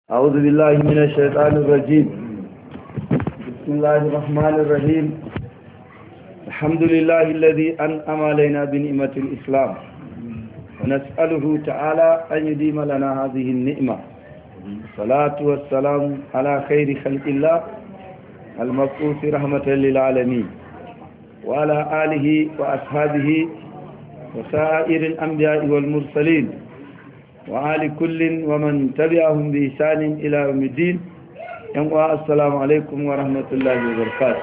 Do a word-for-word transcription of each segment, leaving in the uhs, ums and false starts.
أعوذ بالله من الشيطان الرجيم. بسم الله الرحمن الرحيم. الحمد لله الذي أنعم علينا بنعمة الإسلام، ونسأله تعالى أن يديم لنا هذه النعمة. الصلاة والسلام على خير خلق الله المبعوث رحمة للعالمين، وعلى آله وأصحابه وسائر الأنبياء والمرسلين، وآل كل ومن تبعهم بإحسان إلى يوم الدين. السلام عليكم ورحمة الله وبركاته.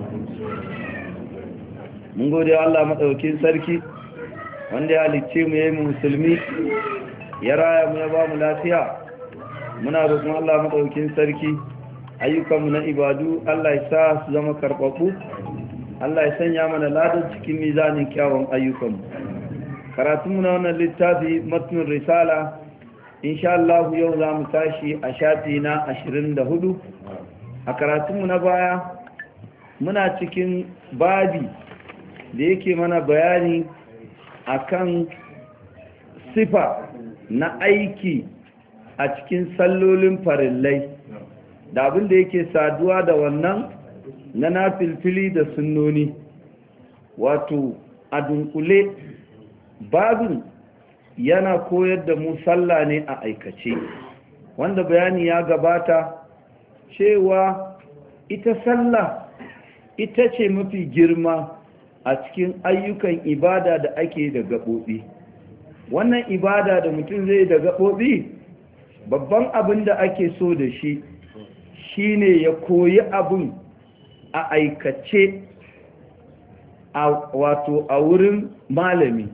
mun gode Allah madaukakin sarki wanda ya halicce mu yayin musulmi, ya raya mu ya ba mu lafiya. Muna roƙon Allah madaukakin sarki ayyukan mu na ibadu Allah ya sa su zama karɓaɓɓu, Allah ya sanya mana ladan cikin mizanin kyawun ayyukan mu. Karatunmu na wannan littafi matnun risala, insha Allah yau za mu tashi a shafi na ashirin da hudu. A karatunmu na baya muna cikin babi da yake mana bayani akan sifa na aiki a cikin sallolin farillai da abin da yake saduwa da wannan na nafilfili da sunnoni. Wato a dunkule babin yana koyar da mu sallah ne a aikace, wanda bayani ya gabata cewa ita sallah ita ce mafi girma a cikin ayyukan ibada da ake da gaɓoɓi. Wannan ibada da mutum zai da gaɓoɓi, babban abin da ake so da shi shine ya koyi abin a aikace, a wato a wurin malami.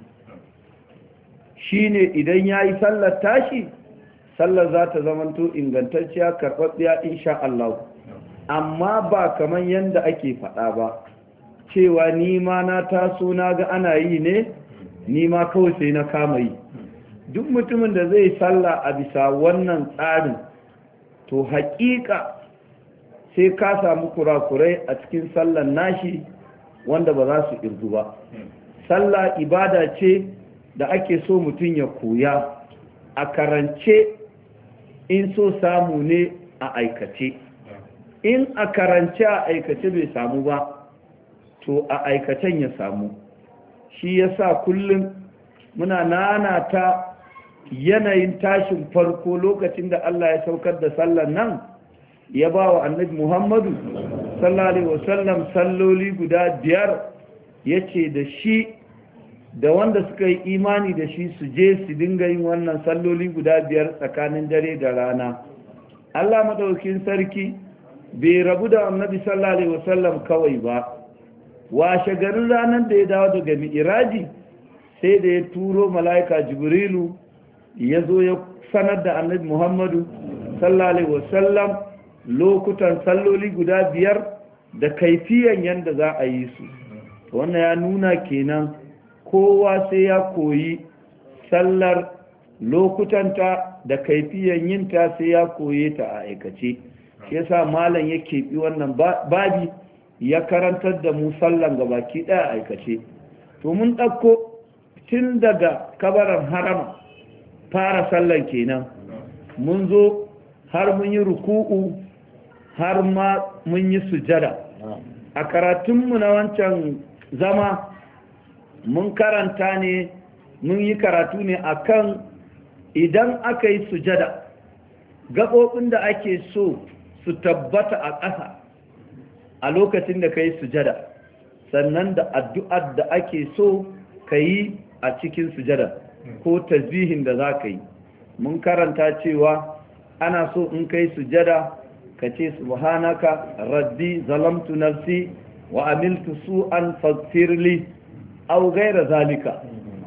Shine idan ya yi sallar tashi, sallar za ta zamanto ingantacciya karɓaɓɓiya insha Allah. Amma ba kamar yadda ake faɗa ba, cewa ni ma na taso na ga ana yi ne, ni ma kawai sai na kama yi. Duk mutumin da zai salla a bisa wannan tsarin, to haƙiƙa sai ka samu kurakurai a cikin sallar nashi wanda ba za su irgu ba. Sallah ibada ce da ake so mutum ya koya a karance, in so samu ne a aikace. In a karance a aikace bai samu ba, to a aikacen ya samu. Shi yasa kullum muna nanata yanayin tashin farko lokacin da Allah ya saukar da sallar nan, ya ba wa annabi Muhammadu sallallahu alaihi wasallam salloli guda biyar, yace da shi da wanda suka yi imani da shi su je su dinga yin wannan salloli guda biyar tsakanin dare da rana. Allah madaukakin sarki bai rabu da annabi sallallahu alaihi wasallam kawai ba. Washe garin ranar da ya dawo daga mi'raji, sai da ya turo mala'ika Jibrilu ya zo ya sanar da annabi Muhammadu sallallahu alaihi wasallam lokutan salloli guda biyar da kaifiyan yanda za a yi su. Wannan ya nuna kenan kowa sai ya koyi sallar lokutanta da kaifiyan yinta, sai ya koye ta a aikace. Shi yasa malam ya keɓi wannan babi ya karantar da mu sallan gabaki ɗaya a aikace. To mun ɗauko tun daga kabaran harama fara sallan kenan, mun zo har mun yi ruku'u, har ma mun yi sujada. A karatunmu na wancan zama mun karanta ne, mun yi karatu ne akan idan aka yi sujada, gaɓoɓin da ake so su tabbata a ƙasa a lokacin da ka yi sujada, sannan da addu'ar da ake so ka yi a cikin sujada ko tasbihin da za ka yi. Mun karanta cewa ana so in ka yi sujada ka ce subhanaka rabbi zalamtu nafsi wa amiltu su'an faghfirli au gaira zalika.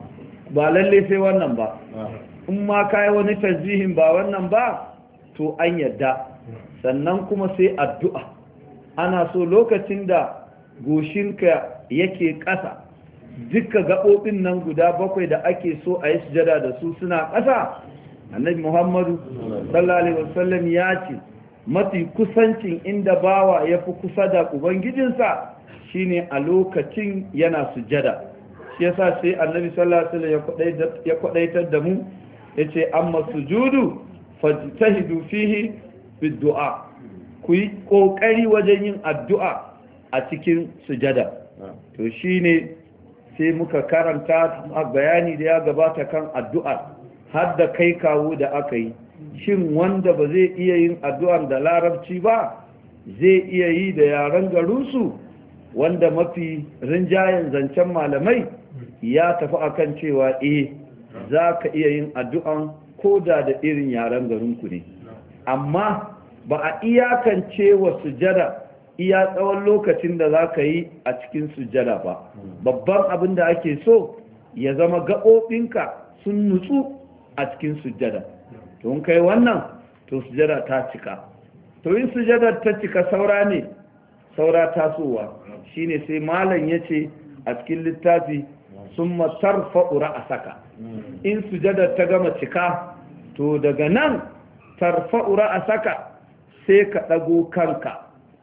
Ba lalle sai wannan ba, in ma kai wani tasbihin ba wannan ba to an yadda. Sannan kuma sai addu'a, ana so lokacin da goshinka yake ƙasa, duka gaɓoɓin nan guda bakwai da ake so a yi sujada da su suna ƙasa. Annabi Muhammadu sallallahu alaihi wasallam ya ce mafi kusancin inda bawa ya fi kusa da ubangijinsa shine a lokacin yana sujada. Shi yasa sai annabi sallallahu alaihi wasallam ya kwadaitar da mu, yace amma sujudu fajtahidu fihi bid-du'a ku yi kokari wajen yin addu'a a cikin sujada to shine sai muka karanta bayani da ya gabata kan addu'a har da kai kawo da aka yi shin wanda ba zai iya yin addu'ar da larabci ba zai iya yi da yaren garinsu wanda mafi rinjayen zancen malamai ya tafi akan cewa eh za ka iya yin addu'an ko da da irin yaren garinku ne amma ba a iyakance wa sujada iya tsawon lokacin da za ka yi a cikin sujada ba babban abin da ake so ya zama gaɓoɓinka sun nutsu a cikin sujada to in kai wannan to sujada ta cika to in sujada ta cika saura ne saura tasowa shine sai malam yace a cikin littafi summa tarfa'u ra'saka in sujada ta gama cika to daga nan tarfa'u ra'saka sai ka dago kanka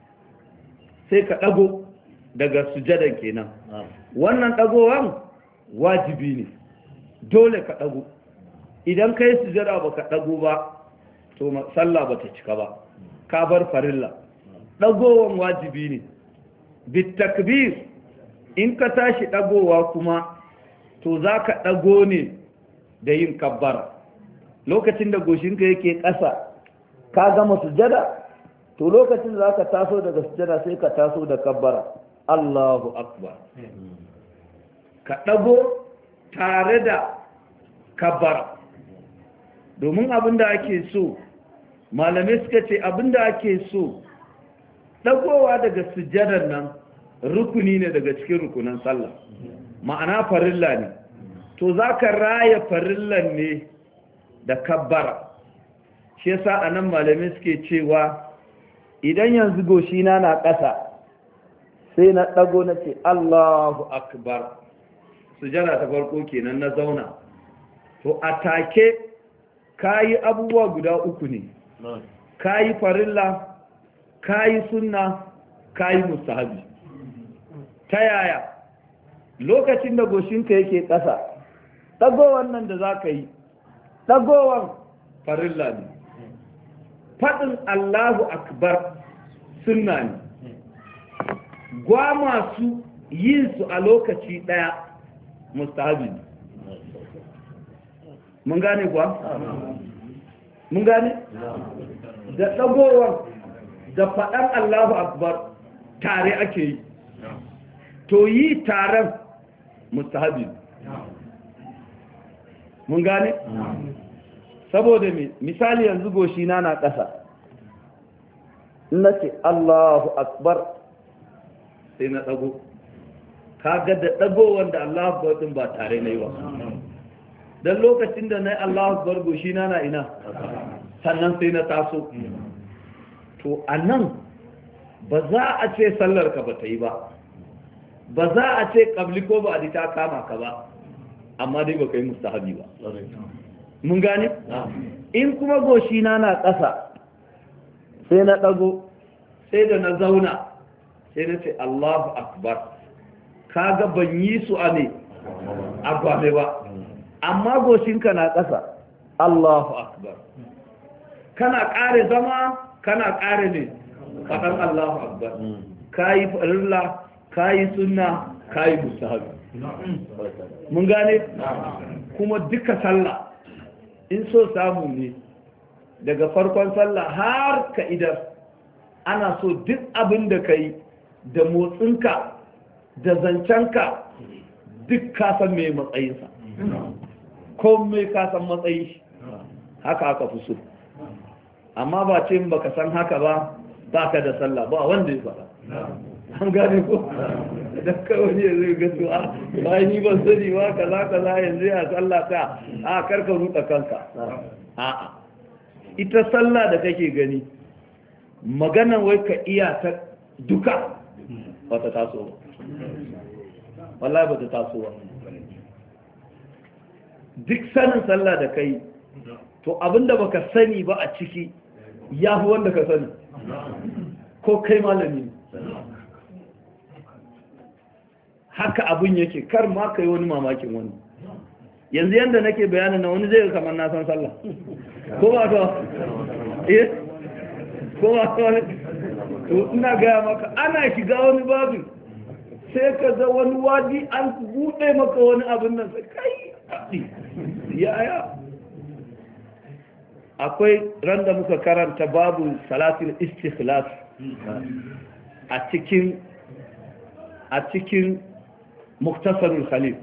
sai ka dago daga sujadan kenan wannan dagowan wajibi ne dole ka dago idan kai sujada baka dago ba to sallah bata cika ba ka bar farilla dagowan wajibi ne bit takbir in ka tashi dagowa kuma to zaka dago ne da yin kabbara lokacin da goshinka yake ƙasa ka gama sujada to lokacin da zaka taso daga sujada sai ka taso da kabbara Allahu akbar ka dago tare da kabbara domin abinda ake so malamai suka ce abinda ake so dagowa daga sujadar nan rukuni ne daga cikin rukunan sallah ma'ana farilla ne to zaka raya farillan ne da kabbara shi yasa anan malamai suke cewa idan yanzu goshina na ƙasa sai na dago na ce Allahu akbar sujada ta farko kenan na zauna to atake kayi abubuwa guda uku ne kayi farilla kayi sunna kayi mustahabi ta yaya lokacin da goshinka yake ƙasa ɗagowar nan da za ka yi ɗagowar farilla ne faɗin Allahu akbar sunna ne gwa masu yin su a lokaci ɗaya mustahabi ne mun gane kuwa? mun gane? da ɗagowar da faɗan Allahu akbar tare ake yi to yi taron mustahabi mun gane? saboda misali yanzu goshi na na ƙasa na ce Allahu akbar sai na ɗago kaga da ɗagowar da Allahu akbar ɗin ba tare na yi ba don lokacin da na yi Allahu akbar goshi na na ina sannan sai na taso to a nan ba za a ce sallar ka ba ta yi ba ba za a ce ƙabli ko ba a ta kama ka ba amma dai ba ka yi mustahabi ba mun gane? in kuma goshi na na ƙasa sai na ɗago sai da na zauna sai na ce Allahu akbar kaga ban yi su a ne a gwame ba amma goshinka na ƙasa Allahu akbar kana ƙare zama kana ƙare ne faɗan Allahu akbar kayi farilla kayi sunna kayi mustahabi mun gane kuma duka sallah in so samu ne daga farkon sallah har ka idar ana so duk abin da kai da motsinka da zancenka duk ka san me matsayinsa ko me ka san matsayin shi haka aka fi so amma ba ce baka san haka ba baka da sallah ba wanda ya faɗa an gane ko da kawai ne zai ga su a bayan ni ban sani ba kaza kaza yanzu ya sallah ta a karka ruɗa kanka a'a ita sallah da kake gani maganan wai ka iya ta duka ba ta taso ba wallahi ba ta taso ba duk sanin sallah da kai to abinda baka sani ba a ciki ya fi wanda ka sani ko kai malami haka abin yake kar ma kai wani mamakin wani yanzu yanda nake bayanin na wani zai kamar na san sallah ko ba to eh ko ba to to ina ga maka ana shiga wani babu sai ka ga wani wadi an bude maka wani abin nan sai kai ya ya akwai randa muka karanta babu salatul istikhlas a cikin a cikin muktasarul khalil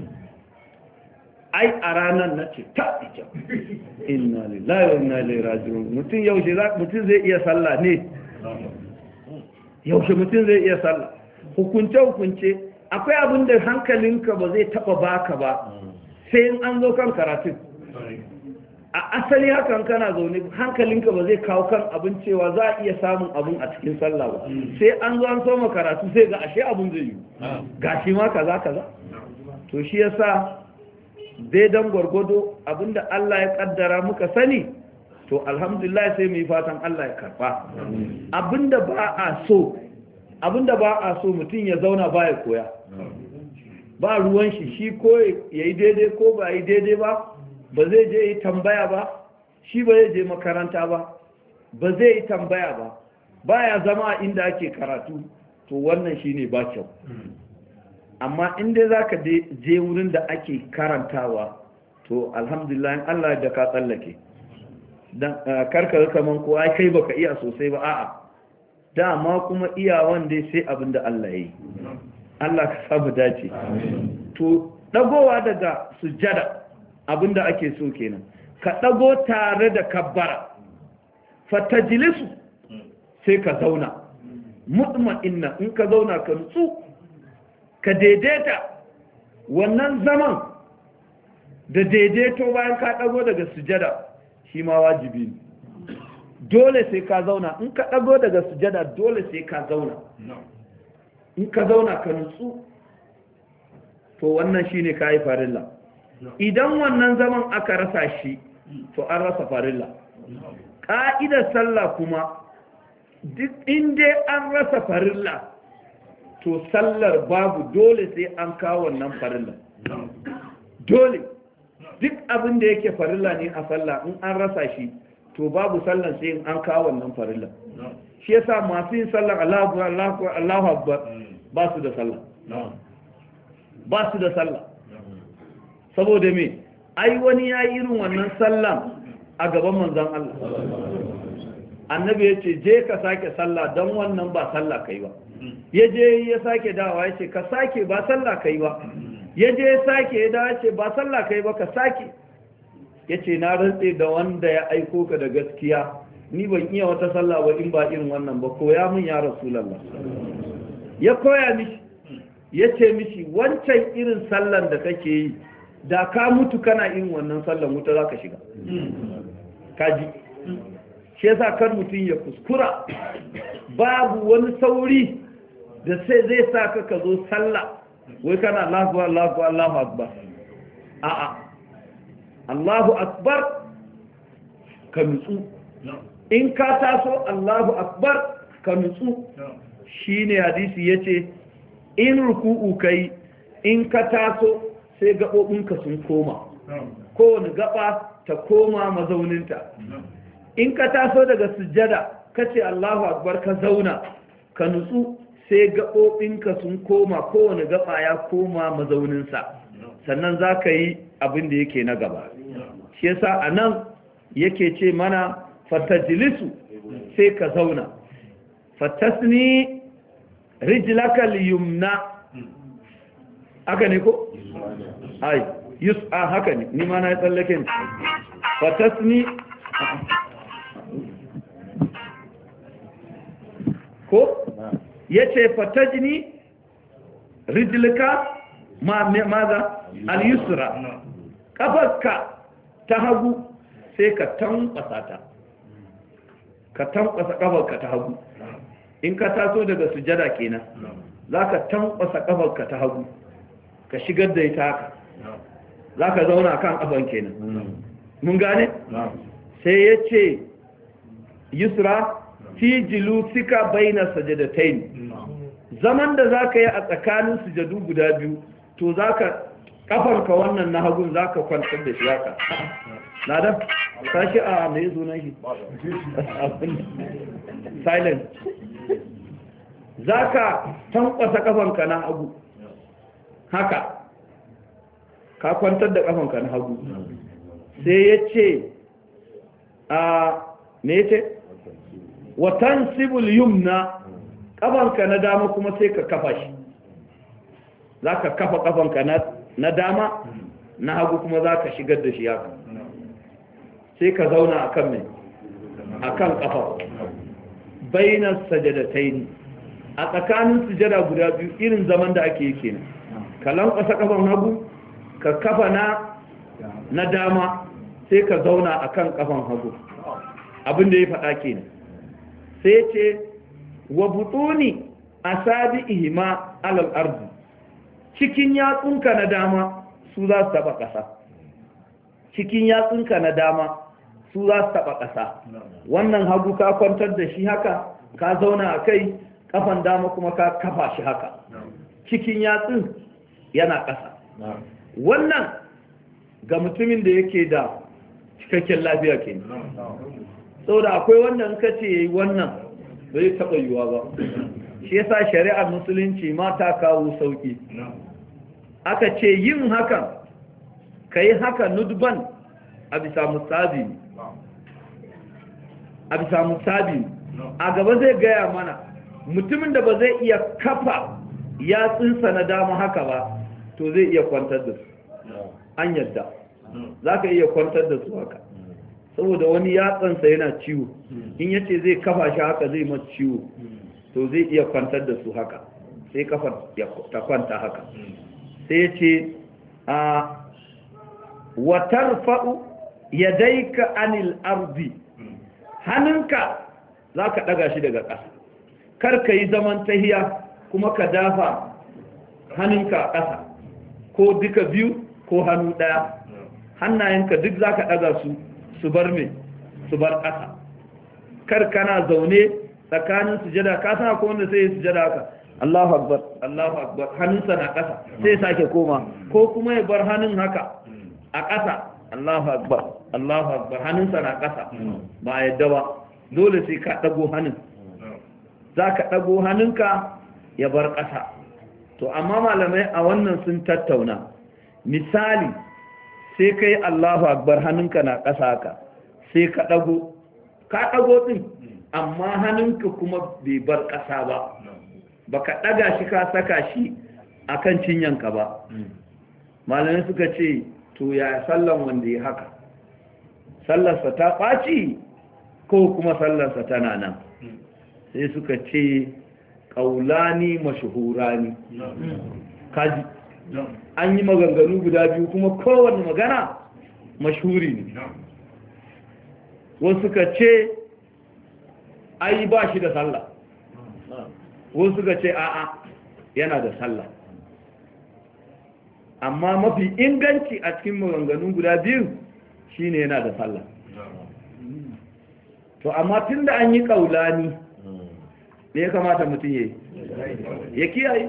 ai a ranar na ce ta ita inna lillahi wa inna ilaihi raji'un mutum yaushe mutum zai iya sallah ne yaushe mutum zai iya sallah hukunce hukunce akwai abin da hankalinka ba zai taba baka ba sai in an zo kan karatun a asali hakan kana zaune hankalinka ba zai kawo kan abin cewa za a iya samun abin a cikin sallah ba sai an zo an soma karatu sai ga ashe abin zai yi gashi ma kaza kaza to shi yasa dai dan gwargwado abinda Allah ya kaddara muka sani to alhamdulillah sai mu yi fatan Allah ya karba abinda ba a so abinda ba a so mutum ya zauna ba ya koya ba ruwan shi shi ko yayi daidai ko ba yi daidai ba ba zai je yi tambaya ba shi ba zai je makaranta ba ba zai yi tambaya ba baya zama inda ake karatu to wannan shine ba kyau amma inda zaka je wurin da ake karantawa to alhamdulillah in Allah da ka tsallake dan karkar kaman ko ai kai baka iya sosai ba a'a dama kuma iyawan dai sai abinda Allah yayi Allah ka samu dace to dagowa daga sujjada abinda ake so kenan ka dago tare da kabbara fatajlisu sai ka zauna mutma'inna in ka zauna ka nutsu ka daidaita wannan zaman da daidaito bayan ka dago daga sujada shi ma wajibi ne dole sai ka zauna in ka dago daga sujada dole sai ka zauna in ka zauna ka nutsu to wannan shine kai farilla idan wannan zaman aka rasa shi to an rasa farilla ka'idar sallah kuma duk inda an rasa farilla to sallar babu dole sai an kawo wannan farilla dole duk abin da yake farilla ne a sallah in an rasa shi to babu sallan sai an kawo wannan farilla shi yasa masu yin sallar Allahu Allahu Allahu Akbar ba su da sallah ba su da sallah saboda me ai wani ya yi irin wannan sallan a gaban manzon Allah annabi ya ce je ka sake sallah don wannan ba sallah kai ba ya je ya sake dawa ya ce ka sake ba sallah kai ba ya je ya sake ya dawa ya ce ba sallah kai ba ka sake ya ce na rantse da wanda ya aiko ka da gaskiya ni ban iya wata sallah ba in ba irin wannan ba koya min ya rasulallah ya koya mishi ya ce mishi wancan irin sallan da kake yi da ka mutu kana irin wannan sallan wuta za ka shiga kaji shi yasa kar mutum ya kuskura babu wani sauri da sai zai sa ka ka zo sallah wai kana Allahu Allahu Allahu akbar a'a Allahu akbar ka nutsu in ka taso Allahu akbar ka nutsu shine hadisi yace in ruku'u kai in ka taso sai gabobinka sun koma kowane gaba ta koma mazauninta in ka taso daga sujjada kace Allahu akbar ka zauna ka nutsu sai gaɓoɓinka sun koma kowane gaba ya koma mazauninsa sannan za ka yi abin da yake na gaba shi yasa a nan yake ce mana fatajilisu sai ka zauna fatasni rijlaka liyumna haka ne ko? ai yus a haka ne ni ma na yi tsallake ne fatasni ko ya ce fatajini rijilka maza al-yusra kafarka ta hagu sai ka tankwasa ta ka tankwasa kafarka ta hagu in ka taso daga sujada kenan za ka tankwasa kafarka ta hagu ka shigar da ita haka za ka zauna kan kafan kenan mun gane sai ya ce yusra fi jilusika baina sajadatain zaman da zaka yi a tsakanin sujadu guda biyu to zaka kafarka wannan na hagun za ka kwantar da shi haka na da sashi a mai sunan shi silent za ka tankwasa kafanka na hagu haka ka kwantar da kafanka na hagu sai ya ce a me ce watan sibul yumna kafanka na dama kuma sai ka kafa shi za ka kafa kafanka na dama na hagu kuma za ka shigar da shi haka sai ka zauna a kan mai a kan kafa bainar sajadatai ne a tsakanin sujada guda biyu irin zaman da ake yi kenan ka lankwasa kafan hagu ka kafa na na dama sai ka zauna a kan kafan hagu abinda ya faɗa kenan sai ce wa butuni asabi ihima alal ardi cikin yatsunka na dama su za su taba ƙasa cikin yatsunka na dama su za su taba ƙasa wannan hagu ka kwantar da shi haka ka zauna a kai kafan dama kuma ka kafa shi haka cikin yatsun yana ƙasa wannan ga mutumin da yake da cikakken lafiya ke saboda akwai wannan kace yayi wannan bai taɓa yiwuwa ba shi yasa shari'ar musulunci ma ta kawo sauki aka ce yin hakan ka yi haka nudban a bisa musabi a bisa musabi a gaba zai gaya mana mutumin da ba zai iya kafa yatsunsa na dama haka ba to zai iya kwantar da su an yadda za ka iya kwantar da su haka saboda wani yatsansa yana ciwo in yace zai kafa shi haka zai masu ciwo to zai iya kwantar da su haka sai kafar ta kwanta haka sai ya ce a watar fa'u ya daika anil arzi hannunka za ka ɗaga shi daga ƙasa kar ka yi zaman tahiya kuma ka dafa hannunka a ƙasa ko duka biyu ko hannu ɗaya hannayenka duk za ka ɗaga su su bar me su bar ƙasa kar kana zaune tsakanin sujada ka sana ko wanda sai ya sujada haka Allahu akbar Allahu akbar hannunsa na ƙasa sai ya sake koma ko kuma ya bar hannun haka a ƙasa Allahu akbar Allahu akbar hannunsa na ƙasa ba yadda ba dole sai ka ɗago hannun za ka ɗago hannunka ya bar ƙasa to amma malamai a wannan sun tattauna misali sai ka yi Allahu akbar hannunka na ƙasa haka sai ka ɗago ka ɗago ɗin amma hannunka kuma bai bar ƙasa ba ba ka ɗaga shi ka saka shi a kan cinyanka ba malamai suka ce to ya sallan wanda ya haka sallarsa ta ɓaci ko kuma sallarsa tana nan sai suka ce ƙaulani mashuhurani kaji an yi maganganu guda biyu kuma kowane magana mashhuri ne wasu suka ce ai ba shi da sallah wasu suka ce a'a yana da sallah amma mafi inganci a cikin maganganun guda biyu shine yana da sallah to amma tunda an yi kaulani me ya kamata mutum ya yi ya kiyaye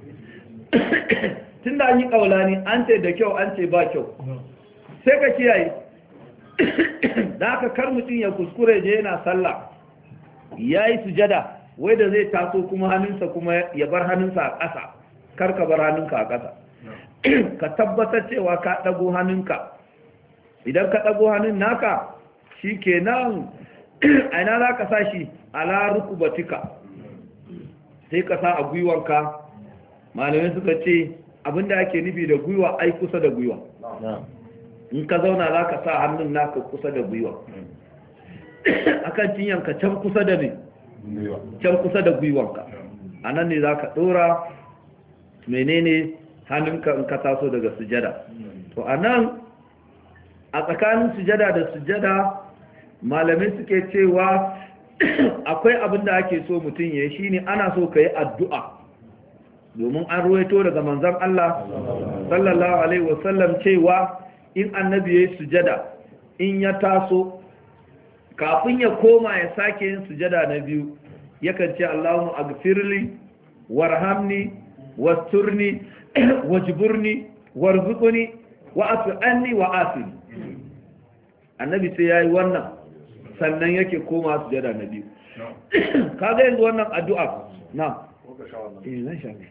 tunda an yi kaulani an ce da kyau an ce ba kyau sai ka kiyaye da haka kar mutum ya kuskure je yana sallah ya yi sujada wai da zai taso kuma hannunsa kuma ya bar hannunsa a ƙasa kar ka bar hannunka a ƙasa ka tabbatar cewa ka ɗago hannunka idan ka ɗago hannun naka shi ke nan aina za ka sa shi ala rukubatika sai ka sa a gwiwanka malamai suka ce abinda ake nufi da gwiwa ai kusa da gwiwa in ka zauna za ka sa hannun naka kusa da gwiwa akan cinyanka can kusa da ne can kusa da gwiwanka a nan ne za ka ɗora menene hannunka in ka taso daga sujada to a nan a tsakanin sujada da sujada malamai suke cewa akwai abin da ake so mutum ya yi shine ana so ka yi addu'a domin an ruwaito daga manzon Allah sallallahu alaihi wasallam cewa in annabi ya yi sujada in ya taso kafin ya koma ya sake yin sujada na biyu yakan ce Allahumma aghfirli warhamni wasturni wajburni warzuqni wa'fu anni wa'afini annabi sai yayi wannan sannan yake koma sujada na biyu kaga yanzu wannan addu'a na eh zan sha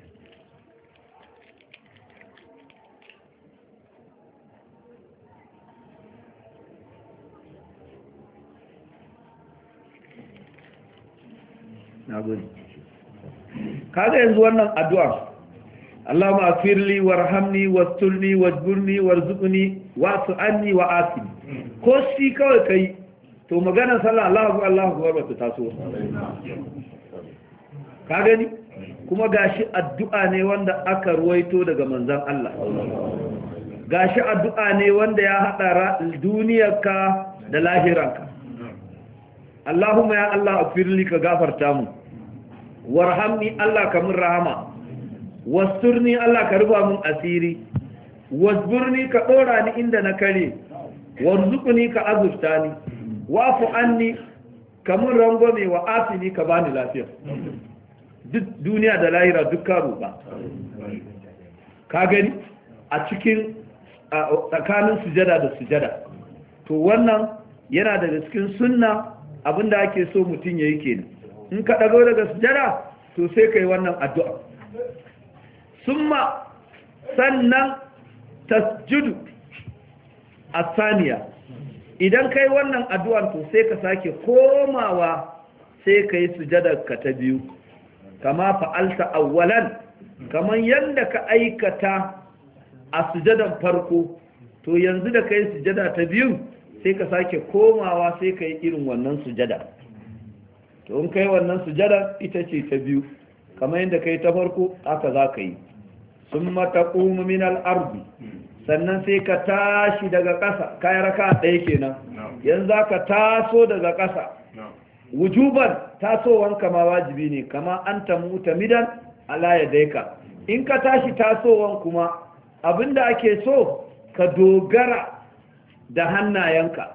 na gode kaga yanzu wannan addu'a Allahumma afirli warhamni wasturni wajburni warzuqni wa'fu anni wa'afini ko shi kawai kai to magana sallah Allahu Allahu akbar ba ta taso ka gani kuma gashi addu'a ne wanda aka ruwaito daga manzon Allah gashi addu'a ne wanda ya hada duniyarka da lahiranka Allahumma ya Allah afirli ka gafarta mu warhamni Allah ka mun rahama wasturni Allah ka rufa mun asiri wasburni ka dora ni inda na kare warzuqni ka azurta ni wafu anni ka mun rangwame wa afini ka bani lafiya duk duniya da lahira duk ka roƙa ka gani a cikin tsakanin sujada da sujada to wannan yana daga cikin sunna abinda ake so mutum yayi kenan in ka dago daga sujada to sai kai wannan addu'a summa sannan tasjudu asaniya idan kai wannan addu'ar to sai ka sake komawa sai kai sujadar ka ta biyu kama fa'alta awwalan kaman yanda ka aikata a sujadan farko to yanzu da kai sujada ta biyu sai ka sake komawa sai kai irin wannan sujada to in kai wannan sujada ita ce ta biyu kamar yadda kai ta farko haka za ka yi summa taqumu min al-ardi sannan sai ka tashi daga ƙasa kayan raka ɗaya kenan yanzu ka taso daga ƙasa wujuban tasowanka ma wajibi ne kama an tamuta midan ala yadaika in ka tashi tasowan kuma abinda ake so ka dogara da hannayenka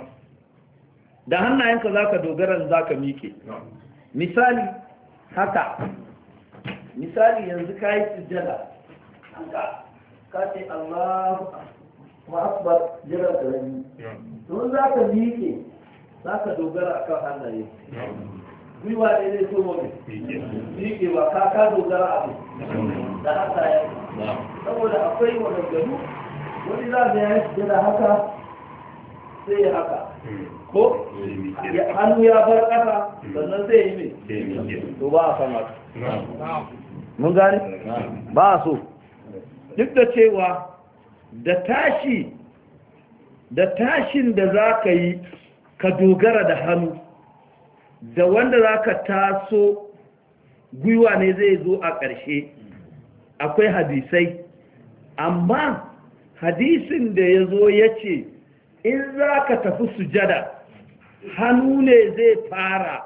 da hannayenka za ka dogara za ka miƙe misali haka misali yanzu ka yi sujjada haka ka ce Allahu akbar jira da rani don za ka miƙe za ka dogara a kan hannaye gwiwa ne zai so mafi miƙe ba ka ka dogara abu da hannaye saboda akwai maganganu wani za ga ya yi da haka sai ya haka ko hannu ya bar ƙasa sannan zai yi mai to ba a san haka mun gani ba a so duk da cewa da tashi da tashin da za ka yi ka dogara da hannu da wanda za ka taso gwiwa ne zai zo a ƙarshe akwai hadisai amma hadisin da ya zo ya ce in za ka tafi sujada hannu ne zai fara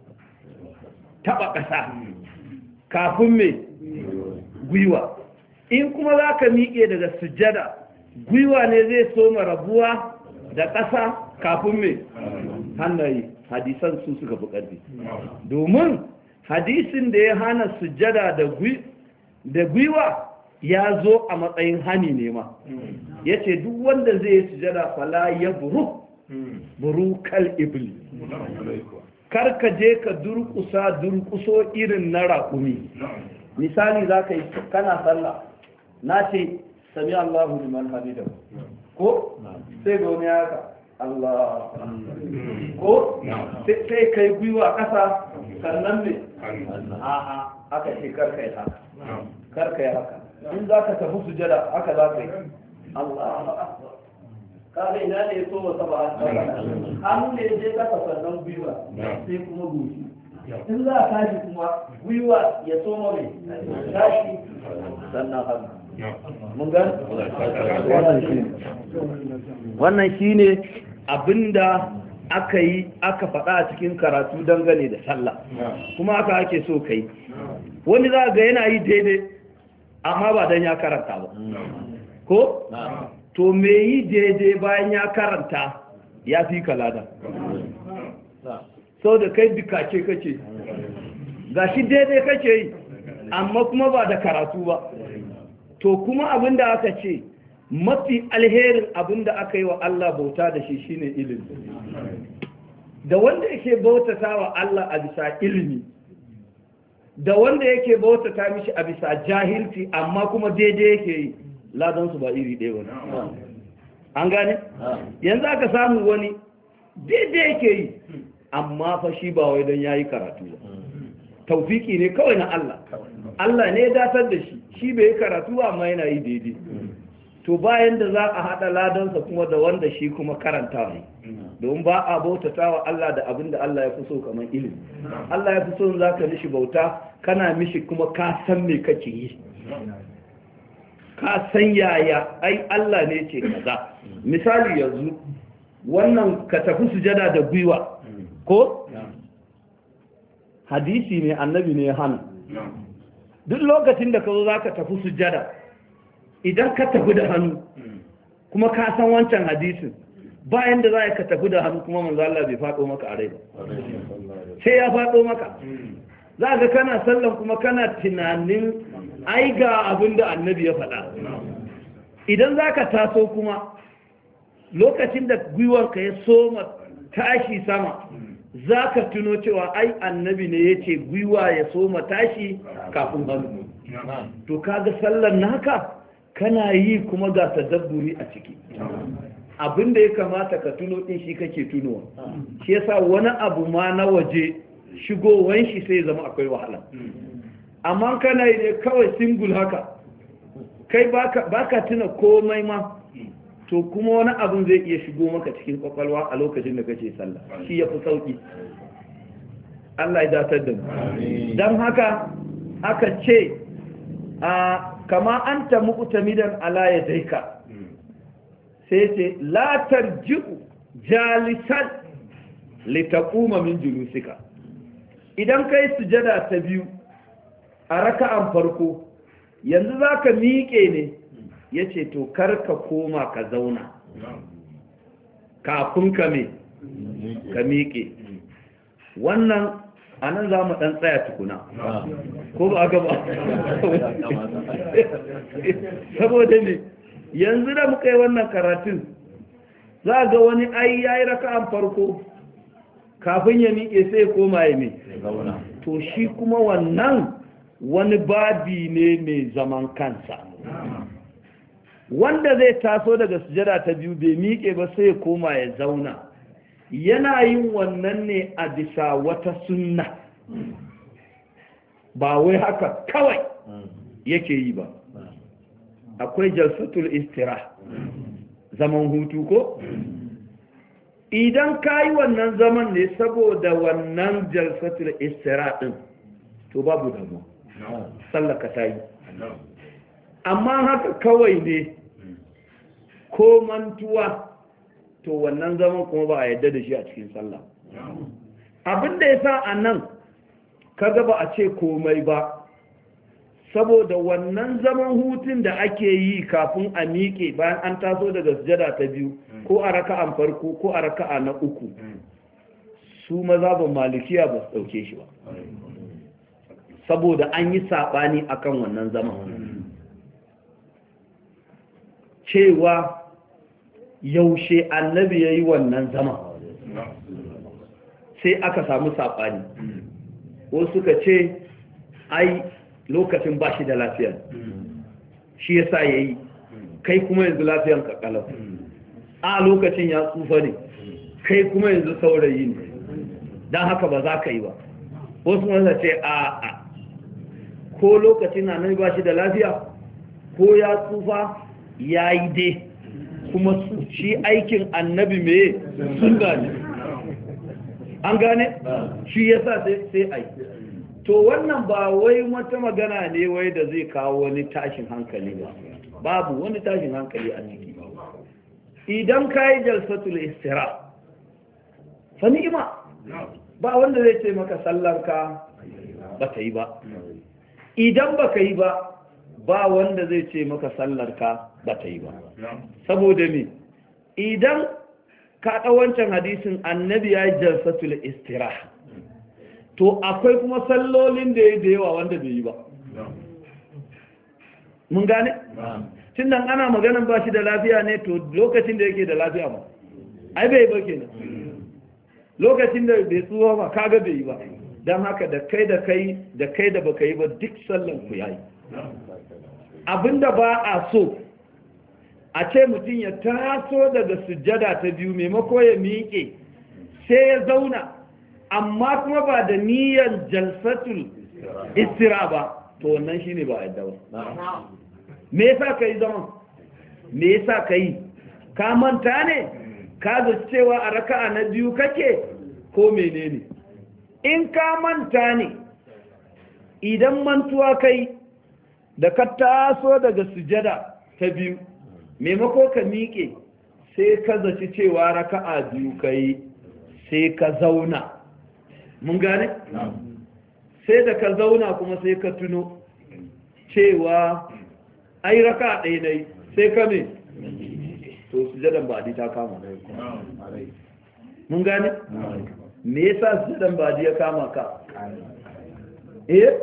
taɓa ƙasa kafin mai gwiwa in kuma za ka miƙe daga sujada gwiwa ne zai soma rabuwa da ƙasa kafin mai hannaye hadisan su suka fi ƙarfi domin hadisin da ya hana sujada da gwiwa ya zo a matsayin hani ne ma ya ce duk wanda zai yi sujada fala ya buru buru kal ibli karka je ka durkusa durkuso irin na raƙumi misali za ka yi kana sallah na ce sami Allahu liman hamidahu ko sai ga wani haka Allah ko sai kai gwiwa ƙasa sannan ne a'a aka ce karka yi haka karka yi haka in za ka tafi sujada haka za ka yi Allah kare ina ne so wata ba hannu ne je kasa sannan gwiwa sai kuma goshi in za a tashi kuma gwiwa ya soma mai tashi sannan hannu mun gan wannan shi ne abinda aka yi aka faɗa a cikin karatu dangane da sallah kuma aka ake so kai wani za ga yana yi daidai amma ba don ya karanta ba ko to me yi daidai bayan ya karanta ya fi kalada sau da kai bikace kake ga shi daidai kake yi amma kuma ba da karatu ba to kuma abinda aka ce mafi alherin abinda aka yi wa Allah bauta da shi shine ilimi da wanda yake bautata wa Allah a bisa ilimi da wanda yake bautata mishi a bisa jahilci amma kuma daidai yake yi ladan su ba iri ɗaya wani an gane yanzu aka samu wani daidai yake yi amma fa shi ba wai don yayi karatu ba taufiki ne kawai na Allah Allah ne ya datar da shi shi bai yi karatu ba amma yana yi daidai to bayan da za a haɗa ladansa kuma da wanda shi kuma karanta ne don ba a bautata wa Allah da abin da Allah ya fi so kamar ilimi Allah ya fi so za ka mishi bauta kana mishi kuma ka san me kake yi ka san yaya ai Allah ne ce kaza misali yanzu wannan ka tafi sujada da gwiwa ko hadisi ne annabi ne ya hana duk lokacin da ka zo za ka tafi sujada idan ka tafi da hannu kuma ka san wancan hadisin bayan da za ka tafi da hannu kuma manzo Allah bai faɗo maka a rai ba sai ya faɗo maka za ka kana sallan kuma kana tunanin ai ga abin da annabi ya faɗa idan za ka taso kuma lokacin da gwiwanka ya soma tashi sama za ka tuno cewa ai annabi ne ya ce gwiwa ya soma tashi kafin hannu to kaga sallan naka kana yi kuma ga tadabburi a ciki abinda ya kamata ka tuno din shi kake tunowa shi yasa wani abu ma na waje shigowan shi sai zama akwai wahala amma kana yi ne kawai single haka kai baka baka tuna komai ma to kuma wani abun zai iya shigo maka cikin kwakwalwa a lokacin da kake sallah shi yafi sauki Allah ya datar da mu dan haka aka ce a kama anta mu'tamidan ala yadayka sai ce la tarji'u jalisan litaquma min julusika idan kai sujada ta biyu a raka'an farko yanzu zaka miƙe ne yace to karka koma ka zauna kafin ka me ka miƙe wannan anan za mu ɗan tsaya tukuna ko ba aka ba saboda ne yanzu da muka yi wannan karatun za ga wani ai ya yi raka'an farko kafin ya miƙe sai koma ya mai to shi kuma wannan wani babi ne mai zaman kansa wanda zai taso daga sujada ta biyu bai miƙe ba sai koma ya zauna yana yin wannan ne a bisa wata sunna ba wai haka kawai yake yi ba akwai jalsatul istira zaman hutu ko idan ka yi wannan zaman ne saboda wannan jalsatul istira din to babu damu sallaka ta yi amma haka kawai ne ko mantuwa to wannan zaman kuma ba a yadda da shi a cikin sallah abinda ya sa a nan kaga ba a ce komai ba saboda wannan zaman hutun da ake yi kafin a miƙe bayan an taso daga sujada ta biyu ko a raka'an farko ko a raka'a na uku su maza ba malikiya ba su ɗauke shi ba saboda an yi saɓani akan wannan zaman cewa yaushe annabi ya yi wannan zaman sai aka samu saɓani wasu suka ce ai lokacin ba shi da lafiya shi ya sa ya yi kai kuma yanzu lafiyan kakalau a lokacin ya tsufa ne kai kuma yanzu saurayi ne don haka ba za ka yi ba wasu wanda ce a a ko lokacin na nan ba shi da lafiya ko ya tsufa ya yi dai kuma shi aikin annabi mai sunna ne an gane shi ya sa sai ai to wannan ba wai wata magana ne wai da zai kawo wani tashin hankali ba babu wani tashin hankali a ciki idan ka yi jalsatul istira fa ni'ima ba wanda zai ce maka sallarka ba ta yi ba idan ba ka yi ba ba wanda zai ce maka sallarka ba ta yi ba saboda ne idan ka wancan hadisin annabi ya yi jalsatul istira to akwai kuma sallolin da ya da yawa wanda bai yi ba mun gane tun nan ana maganan ba shi da lafiya ne to lokacin da yake da lafiya ba ai bai ba kenan lokacin da bai tsuwa ba kaga bai yi ba don haka da kai da kai da kai da baka yi ba duk sallan ku yayi abinda ba a so a ce mutum ya taso daga sujjada ta biyu maimako ya miƙe sai ya zauna amma kuma ba da niyyar jalsatul istira ba to wannan shine ba a yadda ba me yasa kai zaman me yasa kai ka manta ne ka ga cewa a raka'a na biyu kake ko menene in ka manta ne idan mantuwa kai da ka taso daga sujada ta biyu maimako ka miƙe sai ka zaci cewa raka'a biyu kai sai ka zauna mun gane sai da ka zauna kuma sai ka tuno cewa ai raka'a ɗaya ne sai ka me to sujadan ba ta kama mun gane me yasa sujadan ba ya kama ka eh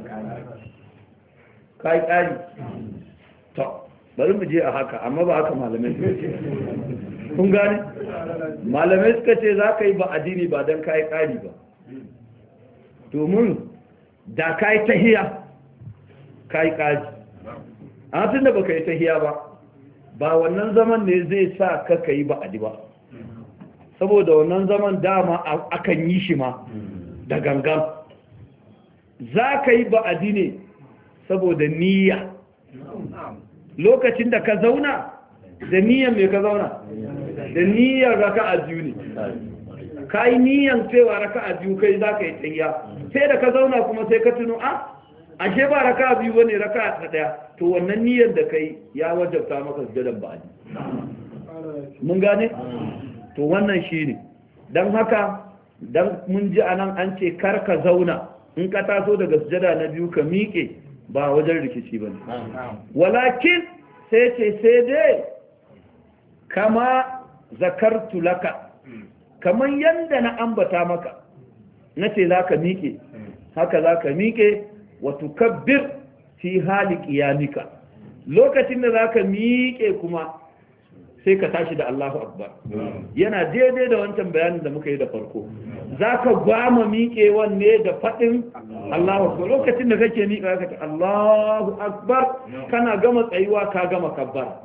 kai kari to bari mu je a haka amma ba haka malamai kun gane malamai suka ce za ka yi ba addini ba don kai kari ba domin da kai tahiya kai kari a tun da ba ka yi tahiya ba ba wannan zaman ne zai sa ka ka yi ba adi ba saboda wannan zaman dama akan yi shi ma da gangan za ka yi ba adi ne saboda niyya lokacin da ka zauna da niyyar mai ka zauna da niyyar raka a biyu ne ka yi niyyar cewa raka a biyu kai za ka yi tsayya sai da ka zauna kuma sai ka tuno a ashe ba raka a biyu ba ne raka a ɗaya to wannan niyyar da kai ya wajabta maka sujadan ba'adi mun gane to wannan shi ne don haka don mun ji anan an ce kar ka zauna in ka taso daga sujada na biyu ka miƙe ba wajen rikici ba ne walakin sai ce sai dai kama zakartu laka kamar yadda na ambata maka na ce za ka miƙe haka za ka miƙe wato kabbir fi hali ƙiyamika lokacin da za ka miƙe kuma sai ka tashi da Allahu Akbar yana daidai da wancan bayanin da muka yi da farko za ka gwama miƙewan ne da faɗin Allahu Akbar lokacin da kake miƙa ka ce Allahu Akbar kana gama tsayuwa ka gama kabbar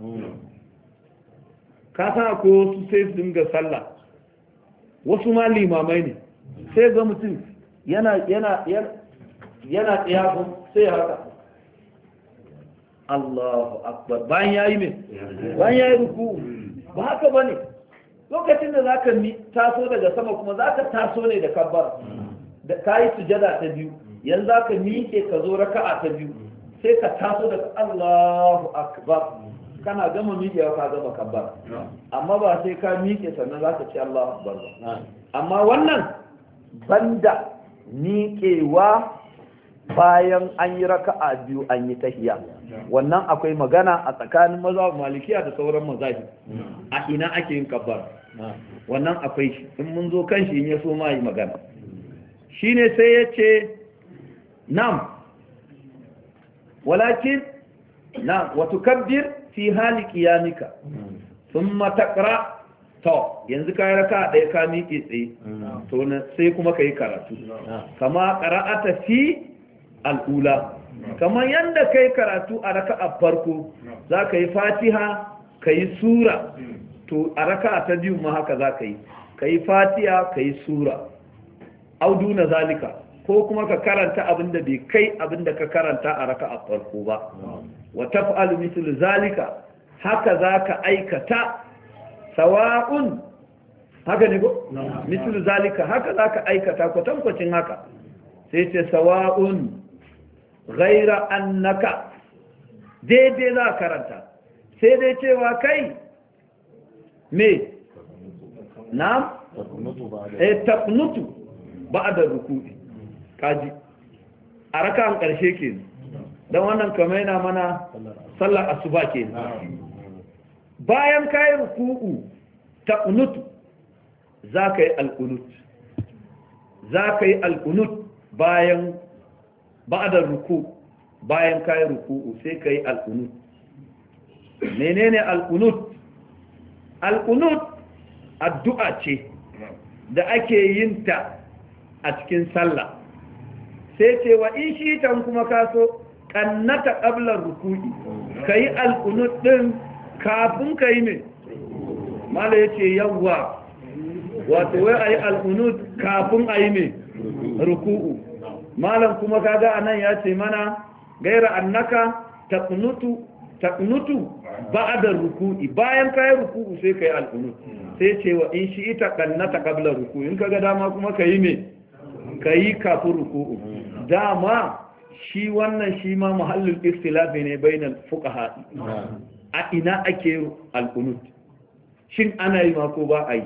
ka sa ko wasu sai su dinga sallah wasu ma limamai ne sai ga mutum yana yana yana tsaya sai haka Allahu Akbar bayan yayi me bayan yayi ruku ba haka bane lokacin da zaka taso daga sama kuma zaka taso ne da kabbar da kai sujada ta biyu yanzu zaka miƙe ka zo raka'a ta biyu sai ka taso daga Allahu Akbar kana gama miƙewa ka gama kabbar amma ba sai ka miƙe sannan zaka ce Allahu Akbar ba amma wannan banda miƙewa bayan an yi raka'a biyu an yi tahiyya wannan akwai magana a tsakanin mazhab malikiya da sauran mazhabi a ina ake yin kabbar wannan akwai shi in mun zo kan shi in ya so ma yi magana shine sai ya ce nam walakin na wa tukabbir fi hali qiyamika thumma taqra to yanzu kai raka'a ɗaya ka miƙe tsaye to sai kuma kai karatu kama qara'ata fi al'ula kamar yadda kai karatu a raka'a farko za ka yi fatiha ka yi sura to a raka'a ta biyu ma haka za ka yi ka yi fatiha ka yi sura audu na zalika ko kuma ka karanta abinda bai kai abinda ka karanta a raka'a farko ba wa taf'alu mithlu zalika haka za ka aikata sawa'un haka ne ko mithlu zalika haka za ka aikata kwatankwacin haka sai ce sawa'un ghaira annaka daidai za karanta sai dai cewa kai me na eh taqnutu ba'da ruku'i kaji a raka'an karshe ke dan wannan kamar yana mana sallar asuba ke bayan kai ruku'u taqnutu zaka yi alqunut zaka yi alqunut bayan ba'da ruku bayan kai ruku'u sai kai al-qunut. menene al-qunut? al-qunut addu'a ce da ake yin ta a cikin sallah. sai ce wa in shi tan kuma kaso kannata qabla ruku'i kai al-qunut din kafin kai ne mala yace yawa wato wai ayi al-qunut kafin ayi ne ruku'u. malam kuma kaga anan yace mana gaira annaka taqnutu taqnutu ba'da ruku'i bayan kai ruku'u sai kai al-qunut. sai ce wa in shi ita kannata qabla ruku'i in kaga dama kuma kai ne kai kafin ruku'u. dama shi wannan shi ma mahallul ikhtilaf ne bainal fuqaha. a ina ake al-qunut? shin ana yi ma ko ba a yi?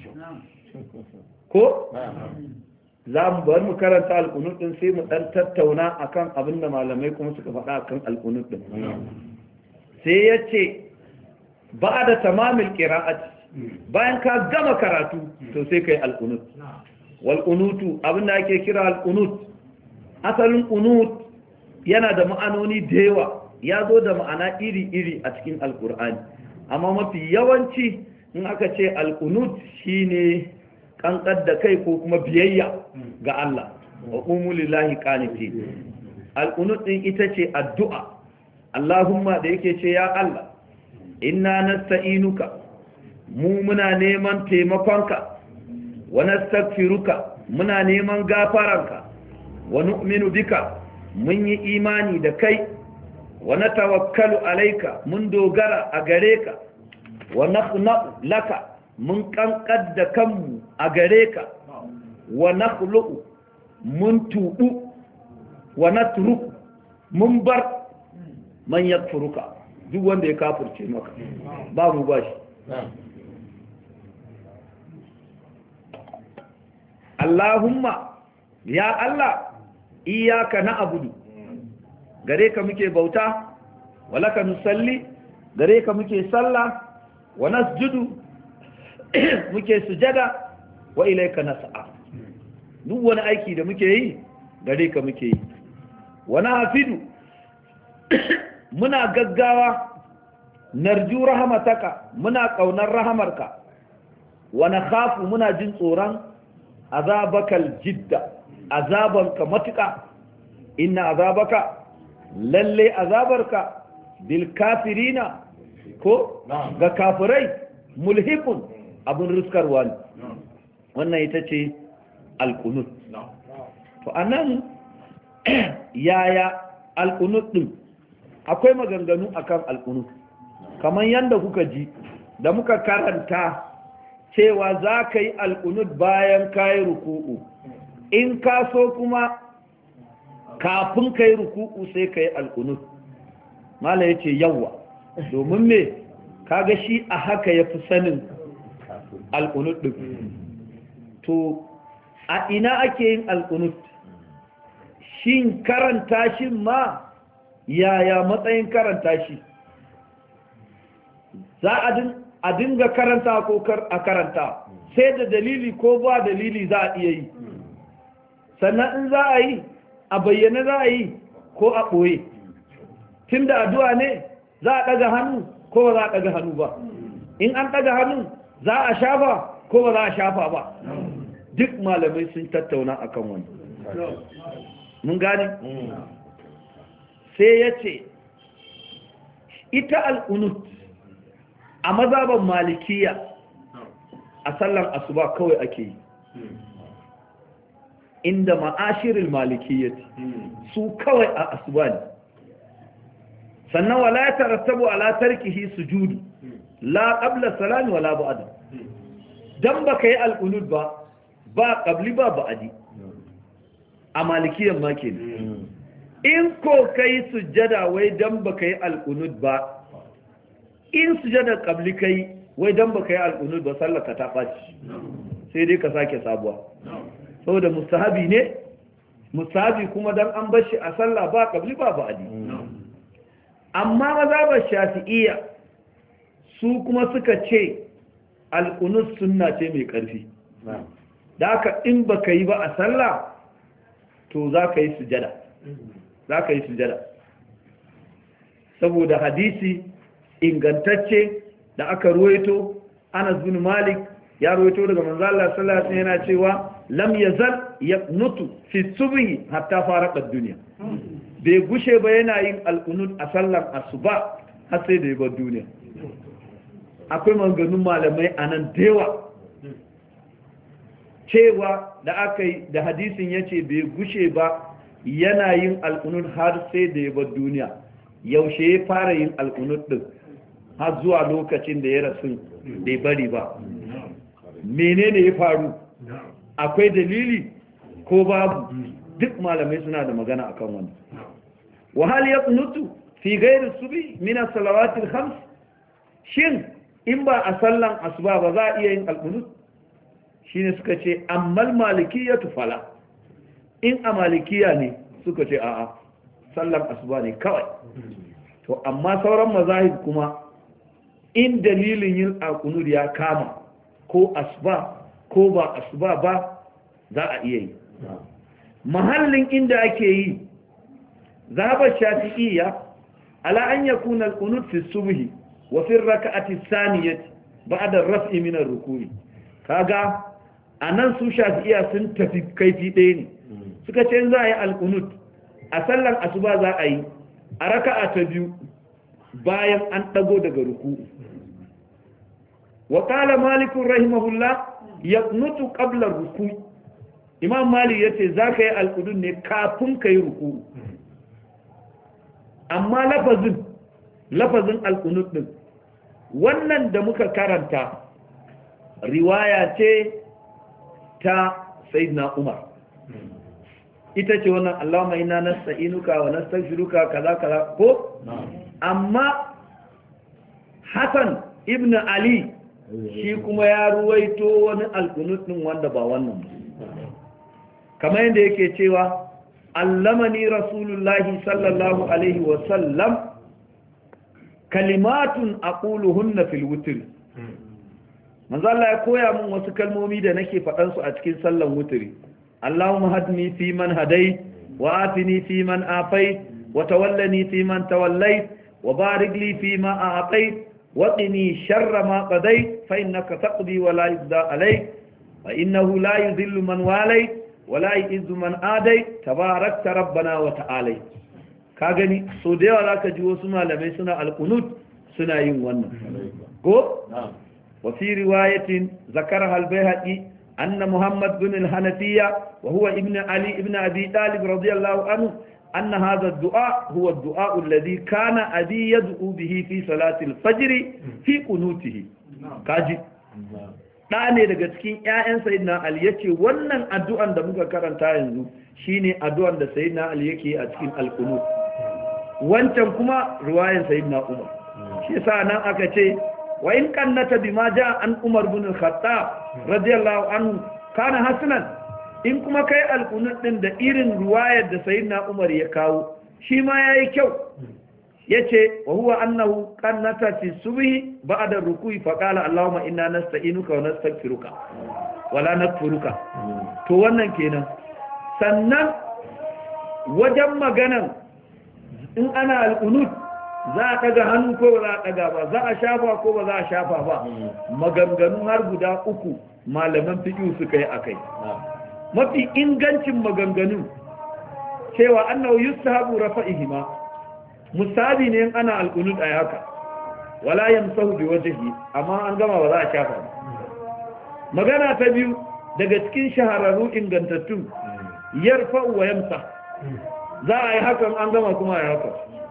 ko za mu bar mu karanta al-qunut din sai mu dan tattauna akan abinda malamai kuma suka faɗa akan al-qunut din. sai yace ba'da tamamil qira'ati bayan ka gama karatu to sai kai al-qunut. wal qunutu abinda ake kira al-qunut asalin qunut yana da ma'anoni da yawa, ya zo da ma'ana iri-iri a cikin alkur'ani, amma mafi yawanci in aka ce al-qunut shine kankar da kai ko kuma biyayya ga Allah. wa qumu lillahi qanitin. al-qunut din ita ce addu'a. Allahumma da yake ce ya Allah inna nasta'inuka mu muna neman taimakonka wa nastaghfiruka muna neman gafaranka wa nu'minu bika mun yi imani da kai wa natawakkalu alayka mun dogara a gare ka wa nakhna'u laka mun kankar da kanmu a gare ka wa nakhlu'u mun tubu wa natruku mun bar man yakfuruka duk wanda ya kafirce maka ba mu bashi. Allahumma ya Allah iyaka na'budu gare ka muke bauta wa laka nusalli gare ka muke sallah wa nasjudu muke sujada wa ilayka nas'a duk wani aiki da muke yi gare ka muke yi. wa nahfidu muna gaggawa narju rahmataka muna kaunar rahamarka wa nakhafu muna jin tsoron azabakal jidda azabanka matuka. inna azabaka lalle azabarka bil kafirina ko ga kafirai mulhikun abun riskarwa ne. wannan ita ce al-qunut. to anan yaya al-qunut din akwai maganganu akan al-qunut kamar yanda kuka ji da muka karanta cewa za ka yi al-qunut bayan kayi ruku'u, in ka so kuma kafin kai ruku'u sai kai al-qunut. mala yace yawa domin me kaga shi a haka yafi sanin al-qunut din. to a ina ake yin al-qunut? shin karanta shi ma yaya matsayin karanta shi? za a din a dinga karanta ko kar a karanta sai da dalili ko ba dalili za a iya yi? sannan in za a yi a bayyana za a yi ko a ɓoye? tun da addu'a ne za a ɗaga hannu ko ba za a ɗaga hannu ba? in an ɗaga hannu za a shafa ko ba za a shafa ba? duk malamai sun tattauna akan wani. mun gane? sai ya ce ita al'unut a mazaban malikiya a sallan asuba kawai ake yi, inda ma'ashirin malikiyyati su kawai a asuba ne. sannan wala ya tarattabu ala tarkihi sujudu la qabla salami wala ba'da. dan baka yi al-qunut ba ba qabli ba ba'di a malikiyan ma kenan. in ko kai sujjada wai dan baka yi al-qunut ba, in sujjada qabli kai wai dan baka yi al-qunut ba sallaka ta baci sai dai ka sake sabuwa. saboda mustahabi ne, mustahabi kuma dan an bar shi a sallah ba qabli ba ba'di. amma mazhabar shafi'iyya su kuma suka ce al-qunut sunna ce mai karfi, da haka in baka yi ba a sallah to za ka yi sujada za ka yi sujada saboda hadisi ingantacce da aka ruwaito Anas bin Malik ya ruwaito daga manzo Allah sallallahu alaihi wasallam yana cewa lam yazal yaqnutu fi subhi hatta faraqa ad-dunya bai gushe ba yana yin alqunut a sallar asuba har sai da ya bar duniya. Akwai maganganun malamai anan dewa cewa da aka yi da hadisin yace bai gushe ba yana yin alqunut har sai da ya bar duniya. Yaushe ya fara yin alqunut din har zuwa lokacin da ya rasu bai bari ba. Menene ya faru? Akwai dalili ko babu? Duk malamai suna da magana akan wannan. Wa hal yaqnutu fi ghairi subhi min as-salawati al-khams? Shin in ba a sallan asuba ba za a iya yin alqunut? Shine suka ce ammal malikiyatu fala. In a malikiya ne suka ce a'a sallan asuba ne kawai. To amma sauran mazahib kuma in dalilin yin alqunut ya kama ko asuba ko ba asuba ba za a iya yi. Mahallin inda ake yi zaba shafi'iyya ala an yakuna al-qunut fi subhi wa fi ar-rak'ati ath-thaniyati ba'da ar-raf'i min ar-ruku'i. Kaga anan su shafi'iyya sun tafi kaifi ɗaya ne. Suka ce za a yi al-qunut a sallan asuba za a yi a raka'a ta biyu bayan an dago daga ruku'u. وقال مالك رحمه الله يقنط قبل الركوع imam malik yace zaka yi alqudun ne kafin kai ruku amma lafazin lafazin alqunut din wannan da muka karanta riwaya ce ta sayyidina umar ita ce wannan Allahumma inna nasta'inuka wa nastaghfiruka kaza kaza ko amma Hassan ibn Ali shi kuma ya ruwaito wani alkunut din wanda ba wannan kamar yadda yake cewa allamani rasulullahi sallallahu alaihi wa sallam kalimatun aquluhunna fil witr manzo Allah ya koya min wasu kalmomi da nake faɗan su a cikin sallan wutri Allahumma hadni fi man hadayt wa atini fi man afayt wa tawallani fi man tawallayt wa barik li fi ma a'tayt وقني شر ما قضيت فإنك تقضي ولا يقضى عليك فإنه لا يذل من واليت ولا يعز من آديت تباركت ربنا وتعالى kagani so da yawa zaka ji wasu malamai suna alqunut suna yin wannan ko wa fi riwayatin zakaraha al-bayhaqi anna muhammad bin al-hanafiya wa huwa ibn ali ibn abi talib radiyallahu anhu أن هذا الدعاء هو الدعاء الذي كان أبي يدعو به في صلاة الفجر في قنوته كاجي ɗane daga cikin ‘ya'yan Sayyidina Ali ya ce wannan addu'an da muka karanta yanzu shi ne addu'an da Sayyidina Ali yake a cikin alƙunut wancan kuma ruwayan Sayyidina Umar shi sa nan aka ce wa in kannata bi ma ja an Umar bin al-Khattab radiyallahu anhu kana hasanan in kuma kai alkunut din da irin ruwayar da sayyidina Umar ya kawo shi ma yayi kyau yace wa huwa annahu qannata fi subhi ba'da ruku'i fa qala allahumma inna nasta'inuka wa nastaghfiruka wa la nakfuruka to wannan kenan sannan wajen maganan in ana alkunut za a daga hannu ko ba za a daga ba za a shafa ko ba za a shafa ba maganganu har guda uku malaman fiqh suka yi akai mafi ingancin maganganu cewa annahu yusahabu rafa'ihima musabi ne ana alqunut ay haka wala yamsahu biwajhihi amma an gama ba za a shafa ba magana ta biyu daga cikin shahararru ingantattu yarfa'u wa yamsa za a yi hakan an gama kuma ya haka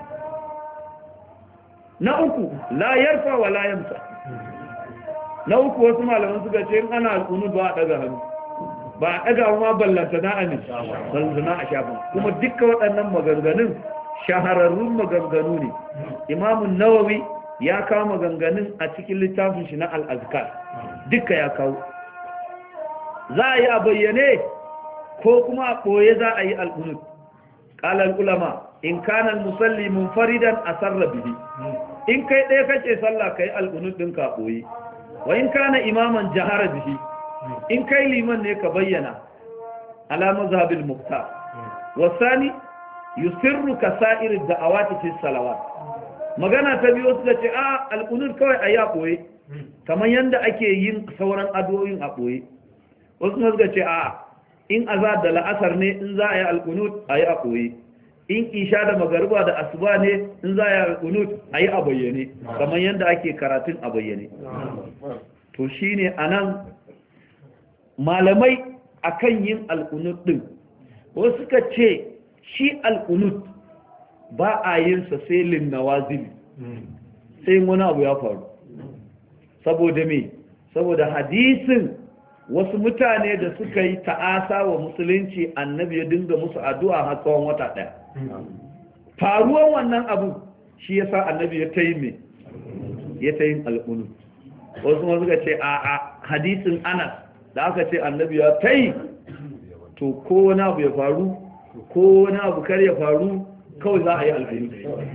na uku la yarfa wa la yamsa na uku wasu malaman suka ce in ana alqunut ba a daga hannu ba a ɗaga ma ballanta na amin ballanta a shafin kuma duka waɗannan maganganun shahararrun maganganu ne imamun nawawi ya kawo maganganun a cikin littafin shi na al'azkar duka ya kawo za a yi a bayyane ko kuma a ɓoye za a yi al'unut ƙalar ulama in kanan musalli mun faridan a sarra bihi in kai ɗaya kace sallah ka yi al'unut ɗinka a ɓoye wa in kana imaman jahara bihi in kai liman ne ka bayyana ala mazhabil muqtar wasani yusirru ka sa'ir da'awati fi salawat magana ta biyu suka ce a alqunut kawai ayi a boye kamar yanda ake yin sauran addu'o'in a boye wasu suka ce a in azar da la'asar ne in za a yi alqunut ayi a boye in isha da magariba da asuba ne in za a yi alqunut ayi a bayyane kamar yanda ake karatun a bayyane to shine anan malamai akan yin alqunut din wasu suka ce shi alqunut ba a yin sa sai lin nawazil sai wani abu ya faru saboda me saboda hadisin wasu mutane da suka yi ta'asa wa musulunci annabi ya dinga musu addu'a har tsawon wata daya faruwan wannan abu shi yasa annabi ya tayi me ya tayi alqunut wasu ma suka ce a a hadisin Anas da aka ce annabi ya tayi to ko wani abu ya faru ko wani abu kar ya faru kawai za a yi alqunut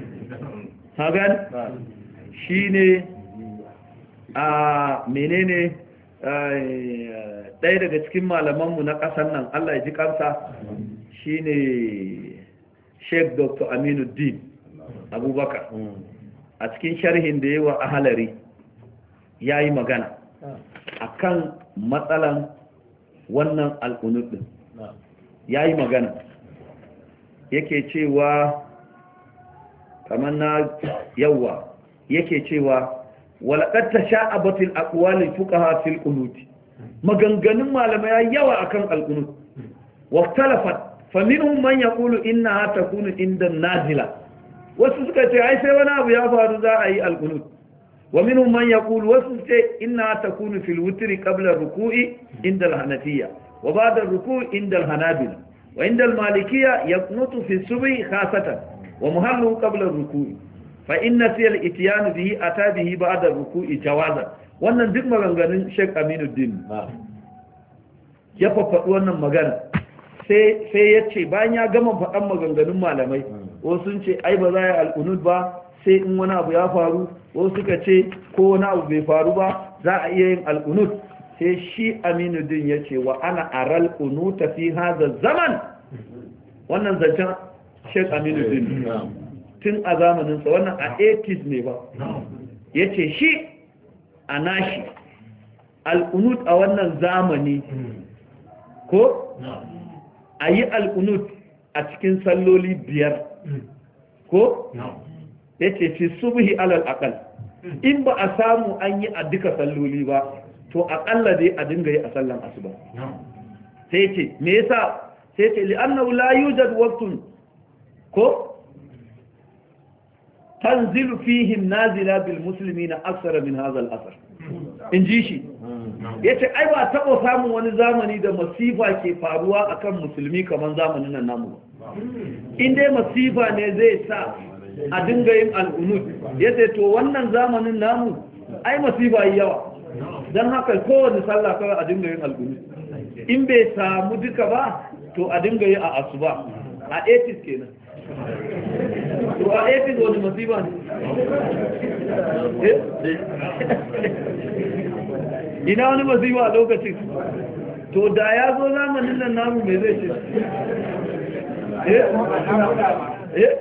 hagan shine a menene ɗaya daga cikin malamanmu na ƙasar nan Allah ya ji kansa shine Sheikh Doctor Aminuddin Abubakar a cikin sharhin da yawa a halari ya yi magana akan matsalan wannan alƙunut ɗin ya yi magana yake cewa kamar na yawa yake cewa walaƙar ta sha'abatul aqwalil fuqaha fil qunut maganganun malamai yawa akan alqunut waqtalafat faminhum man yaqulu innaha takunu inda nazila wasu suka ce ai sai wani abu ya faru za a yi alqunut wa minhum man yaqulu wasu ce innaha takunu fil witri qabla ruku'i inda al-hanafiyya wa ba'da ruku'i inda al-hanabila wa inda al-malikiyya yaqnutu fi subhi khasatan wa muhallu qabla ruku'i fa inna siyal itiyanu bihi ata bihi ba'da ruku'i jawazan wannan duk maganganun Sheikh Aminuddin ya faɗi wannan magana sai sai yace bayan ya gama faɗan maganganun malamai wasu sun ce ai ba za ya alqunut ba sai in wani abu ya faru wasu suka ce ko wani abu bai faru ba za a iya yin alqunut sai shi Aminuddin yace wa ana aral qunuta fi hadha zaman wannan zancen Sheikh Aminuddin tun a zamaninsa wannan a eighties ne ba ya ce shi a nashi al'unut a wannan zamani ko a yi al'unut a cikin salloli biyar ko ya ce fi subhi alal akal in ba a samu an yi a duka salloli ba to akalla dai a dinga yi a sallan asuba sai ce me yasa sai ce li'annahu la yujad waqtun ko تنزل فيه النازلة بالمسلمين أكثر من هذا الأثر in ji shi ya ce ai ba taɓa samun wani zamani da masifa ke faruwa akan musulmi kamar zamanin nan namu in dai masifa ne zai sa a dinga yin al'unut ya ce to wannan zamanin namu ai masifa yi yawa don haka kowane sallah kawai a dinga yin al'unut in bai samu duka ba to a dinga yi a asuba a eighties kenan to a eighties wani masifa ne ina wani masifa a lokacin to da ya zo zamanin nan namu mai zai ce eh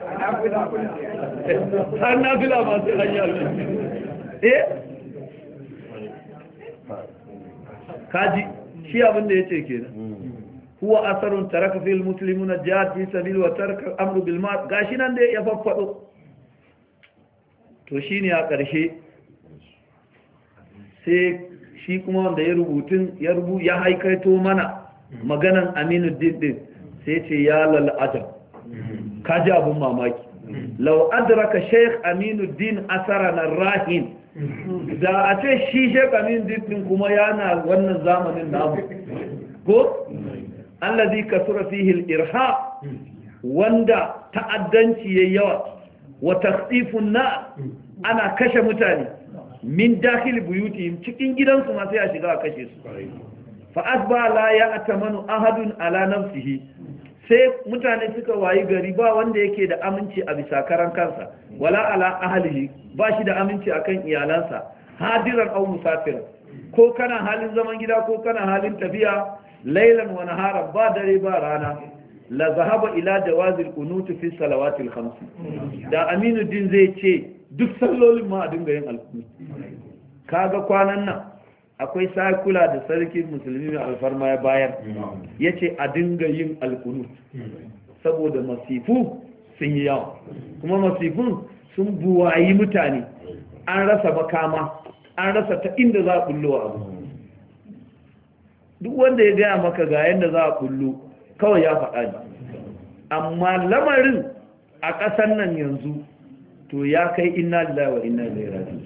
har na fila masu hanyar eh kaji shi abinda ya ce kenan huwa asarun taraka fil muslimuna jihad fi sabil wa taraka amru bil ma'ruf gashi nan da ya faffado to shine a ƙarshe sai shi kuma wanda ya rubutun ya rubu ya haikaito mana maganan Aminuddin din sai ce ya lal ajab kaji abun mamaki law adraka Sheikh Aminuddin asarana rahin da a ce shi Sheikh Aminuddin din kuma yana wannan zamanin namu ko allazi kasura fihi al-irhaq wanda ta'addanci yayi yawa wa tasdifun na ana kashe mutane min dakhil buyutihim cikin gidansu ma sai a shiga a kashe su fa asba la ya'tamanu ahadun ala nafsihi sai mutane suka wayi gari ba wanda yake da aminci a bisa karan kansa wala ala ahlihi ba shi da aminci akan iyalansa hadiran aw musafiran ko kana halin zaman gida ko kana halin tafiya lailan wa naharan ba dare ba rana la zahaba ila jawazil qunut fi salawatil khams da Aminuddin zai ce duk sallolin ma a dinga yin alkunut. Kaga kwanan nan akwai sakula da sarkin musulmi mai alfarma ya bayar, ya ce a dinga yin alkunut saboda masifu sun yi yawa, kuma masifun sun buwayi mutane, an rasa makama, an rasa ta inda za a kullo abu. Duk wanda ya gaya maka ga yadda za a kullo kawai ya faɗa ne, amma lamarin a ƙasar nan yanzu to ya kai inna lillahi wa inna ilaihi raji'un,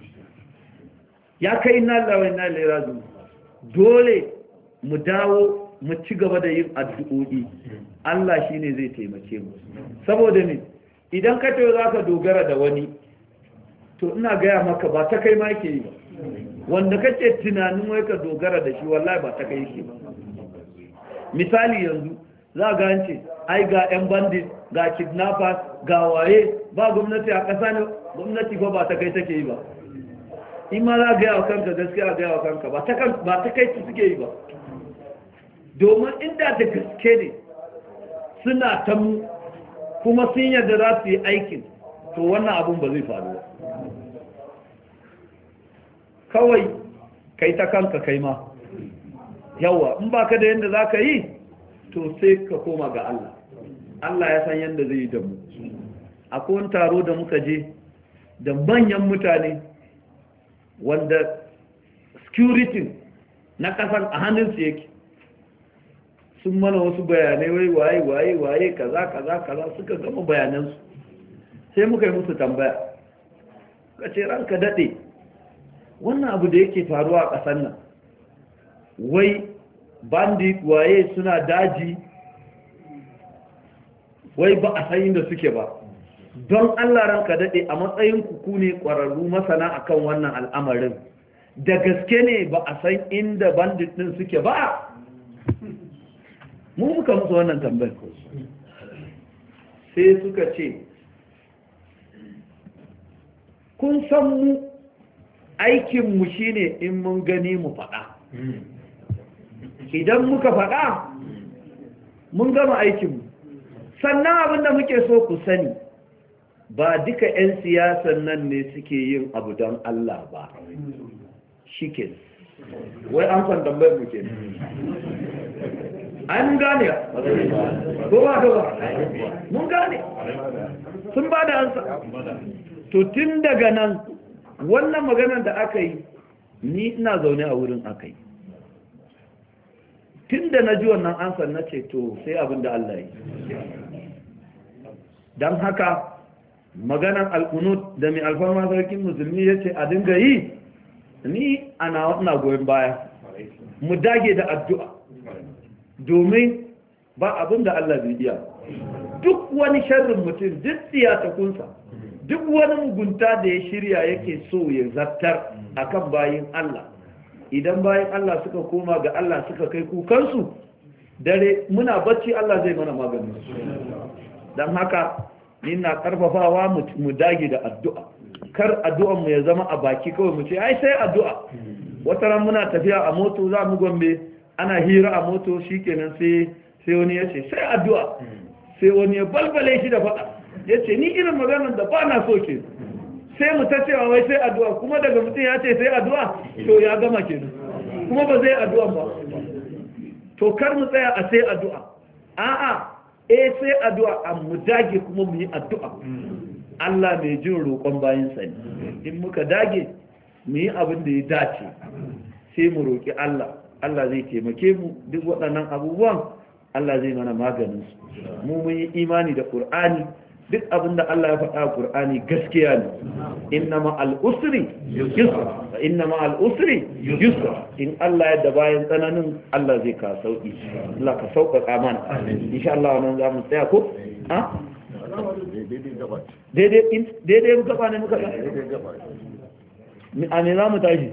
ya kai inna lillahi wa inna ilaihi raji'un. Dole mu dawo mu ci gaba da yin addu'o'i, Allah shine zai taimake mu. Saboda ne idan ka tayo zaka dogara da wani, to ina gaya maka ba ta kai ma yake yi ba, wanda kake tunanin wai ka dogara da shi wallahi ba ta kai yake ba. Misali yanzu za ga an ce ai ga yan bandit, ga kidnappers, ga waye, ba gwamnati a ƙasa ne, gwamnati ba ba ta kai take yi ba. In ma za ga yawa kanka gaskiya ga yawa kanka ba ta ba ta kai suke yi ba. Domin inda da gaske ne suna ta mu kuma sun yadda za su yi aikin, to wannan abun ba zai faru ba. Kawai kai ta kanka kai ma yawa, in ba ka da yadda za ka yi to sai ka koma ga Allah. Allah ya san yadda zai yi da mu. Akwai wani taro da muka je da manyan mutane wanda security na kasan a hannunsu yake, sun mana wasu bayanai wai waye waye waye kaza kaza kaza, suka gama bayanansu sai muka yi musu tambaya, ka ce ranka daɗe wannan abu da yake faruwa a ƙasar nan, wai bandit waye suna daji, wai ba a san inda suke ba. Don Allah ranka daɗe a matsayin ku ne ƙwararru masana akan wannan al'amarin, da gaske ne ba a san inda bandit ɗin suke ba? Mu muka musu wannan tambayar. Sai suka ce kun san mu aikinmu shine in mun gani mu faɗa, idan muka faɗa mun gama aikinmu. Sannan abinda muke so ku sani, ba duka 'yan siyasan nan ne suke yin abu don Allah ba. Shi ke wai an kan tambayar mu ke ai mun gane ko ba ka ba, mun gane sun ba da ansa. To tun daga nan wannan maganar da aka yi, ni ina zaune a wurin aka yi, tun da na ji wannan ansa na ce to sai abin da Allah yi. Don haka maganar al'unut da mai alfarma sarkin musulmi ya ce a dinga yi, ni ana wana goyon baya, mu dage da addu'a, domin ba abin da Allah zai iya. Duk wani sharrin mutum, duk siyatakunsa, duk wani mugunta da ya shirya yake so ya zartar akan bayin Allah, idan bayin Allah suka koma ga Allah suka kai kukansu, dare muna bacci Allah zai mana maganin su. Don haka ni na karfafawa mu dage da addu'a, kar addu'an mu ya zama a baki kawai mu ce ai sai addu'a. Wata ran muna tafiya a moto za mu Gombe, ana hira a moto, shikenan sai sai wani ya ce sai addu'a, sai wani ya balbale shi da faɗa, ya ce ni irin maganar da ba na so ke, sai mu ta cewa wai sai addu'a, kuma daga mutum ya ce sai addu'a to ya gama kenan, kuma ba zai addu'a ba. To kar mu tsaya a sai addu'a, a'a eh sai addu'a, a mu dage kuma mu yi addu'a. Allah mai jin roƙon bayansa ne, in muka dage mu yi abin da ya dace sai mu roƙi Allah, Allah zai taimake mu. Duk waɗannan abubuwan Allah zai mana maganin su. Mu mun yi imani da Qur'ani, duk abin da Allah ya faɗa a Qur'ani gaskiya ne. Inna ma al-usri yusra, fa inna ma al-usri yusra. In Allah ya da bayan tsananin Allah zai ka sauki. Allah ka sauƙaƙa mana. Insha Allah wannan za mu tsaya ko? Ha? Daidai daidai gaba ne muka ga. A ne za mu tashi?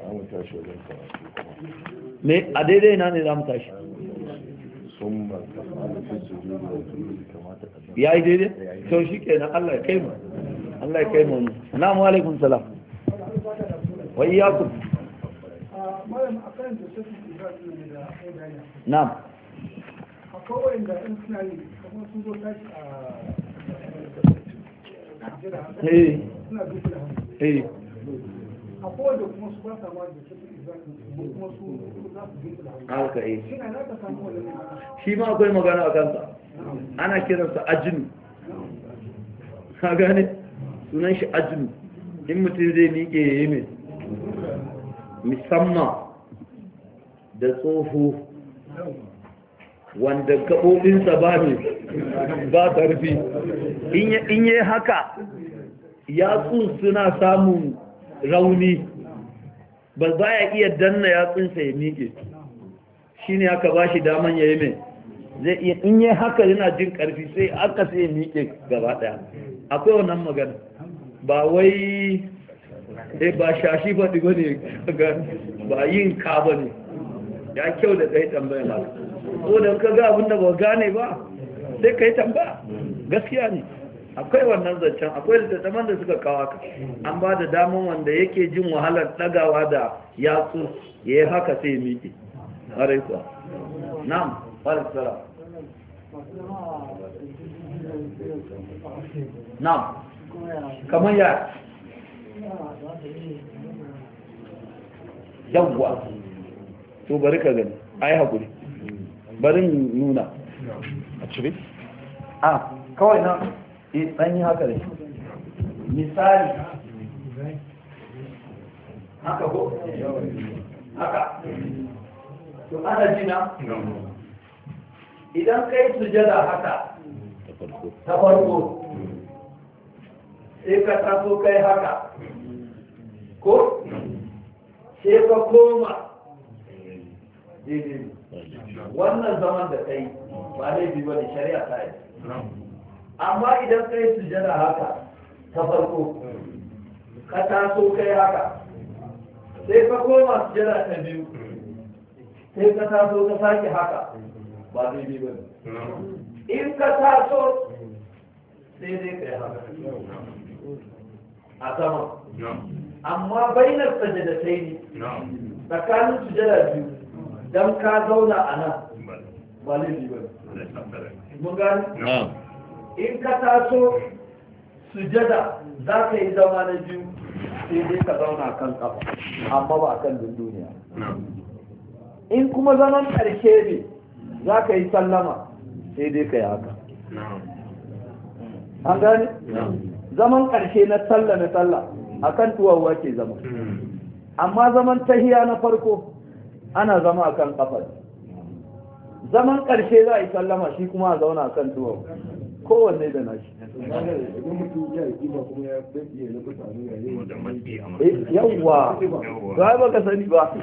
Me a daidai na ne za mu tashi? Ya yi daidai? To shi ke nan Allah ya kai mu. Allah ya kai mu. Assalamu alaikum salam. Wa iyyakum. Na'am. Akwai wanda in suna yi kamar sun zo tashi a eh eh a kowace kuma su ba sa ma da su kuma su za su dinka da hannu haka eh shi na ka samu wani ne shi ma akwai magana a kansa ana kiransa ajinu ka gane sunan shi ajinu in mutum zai miƙe ya yi mai musamman da tsoho wanda gaɓoɓinsa ba ne ba ƙarfi in yi haka yatsun suna samun rauni ba za ya iya danna yatsunsa ya miƙe shi ne aka ba shi daman ya yi mai zai iya in yi haka yana jin ƙarfi sai aka sai ya miƙe gaba ɗaya akwai wannan magana ba wai eh ba shashi ba ɗigo ne ba yin ka ba ne ya kyau da kai tambaya ba ko da ka ga abin da ba gane ba sai kai tambaya gaskiya ne akwai wannan zancen akwai littattafan da suka kawo ka an ba da daman wanda yake jin wahalar ɗagawa da yatsu ya yi haka sai miƙe ƙwarai kuwa na'am alisara na'am kamar ya yawwa to bari ka gani ai hakuri bari nuna a cire a kawai na ɗan yi haka da misali haka ko haka to ana jina idan kai sujada haka ta farko sai ka taso kai haka ko sai ka koma daidai wannan zaman da kai ba laifi ba ne shari'a ta yi amma idan kai sujada haka ta farko ka taso kai haka sai ka koma sujada ta biyu sai ka taso ka sake haka ba daidai ba ne in ka taso sai dai kai haka a sama amma bainar sajadatai ne tsakanin sujada biyu don ka zauna a nan ba laifi ba mun gani in ka taso sujada za ka yi zama na biyu sai dai ka zauna kan kafa amma ba kan duniya in kuma zaman ƙarshe ne za ka yi sallama sai dai ka yi haka an gani zaman ƙarshe na sallah na sallah akan tuwawa ke zama amma zaman tahiya na farko ana zama akan kafar zaman ƙarshe za a yi sallama shi kuma a zauna akan tuwawa kowanne da nashi yawwa ba ba ka sani ba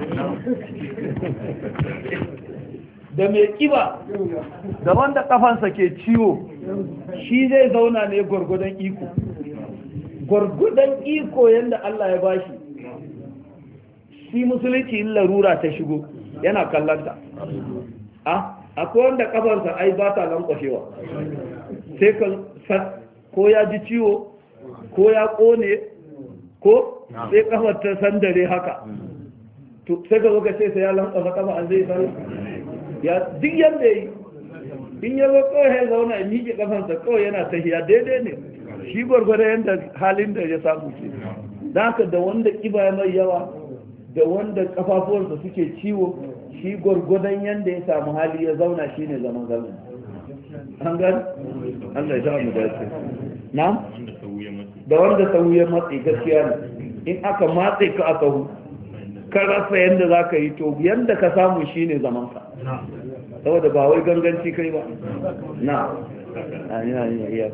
da mai kiba da wanda kafansa ke ciwo shi zai zauna ne gwargwadon iko gwargwadon iko yadda Allah ya bashi shi musulunci in larura ta shigo yana kallanta a akwai wanda kafansa ai ba ta lankwashewa sai ka ko ya ji ciwo ko ya kone ko sai kafar ta sandare haka to sai ka zo ka ce sai ya lankwasa kafa an zai san ya duk yadda yi in ya zo kawai ya zauna ya miƙe kafansa kawai yana tahiya daidai ne shi gwargwada yadda halin da ya samu ce da haka da wanda kiba ya mai yawa da wanda kafafuwarsa suke ciwo shi gwargwadon yadda ya samu hali ya zauna shi ne zaman zaman an gani Allah ya sa mu dace na da wanda sahu ya matsi gaskiya ne in aka matse ka aka hu ka rasa yadda za ka yi to yadda ka samu shi ne zamanka saboda ba wai ganganci kai ba na iya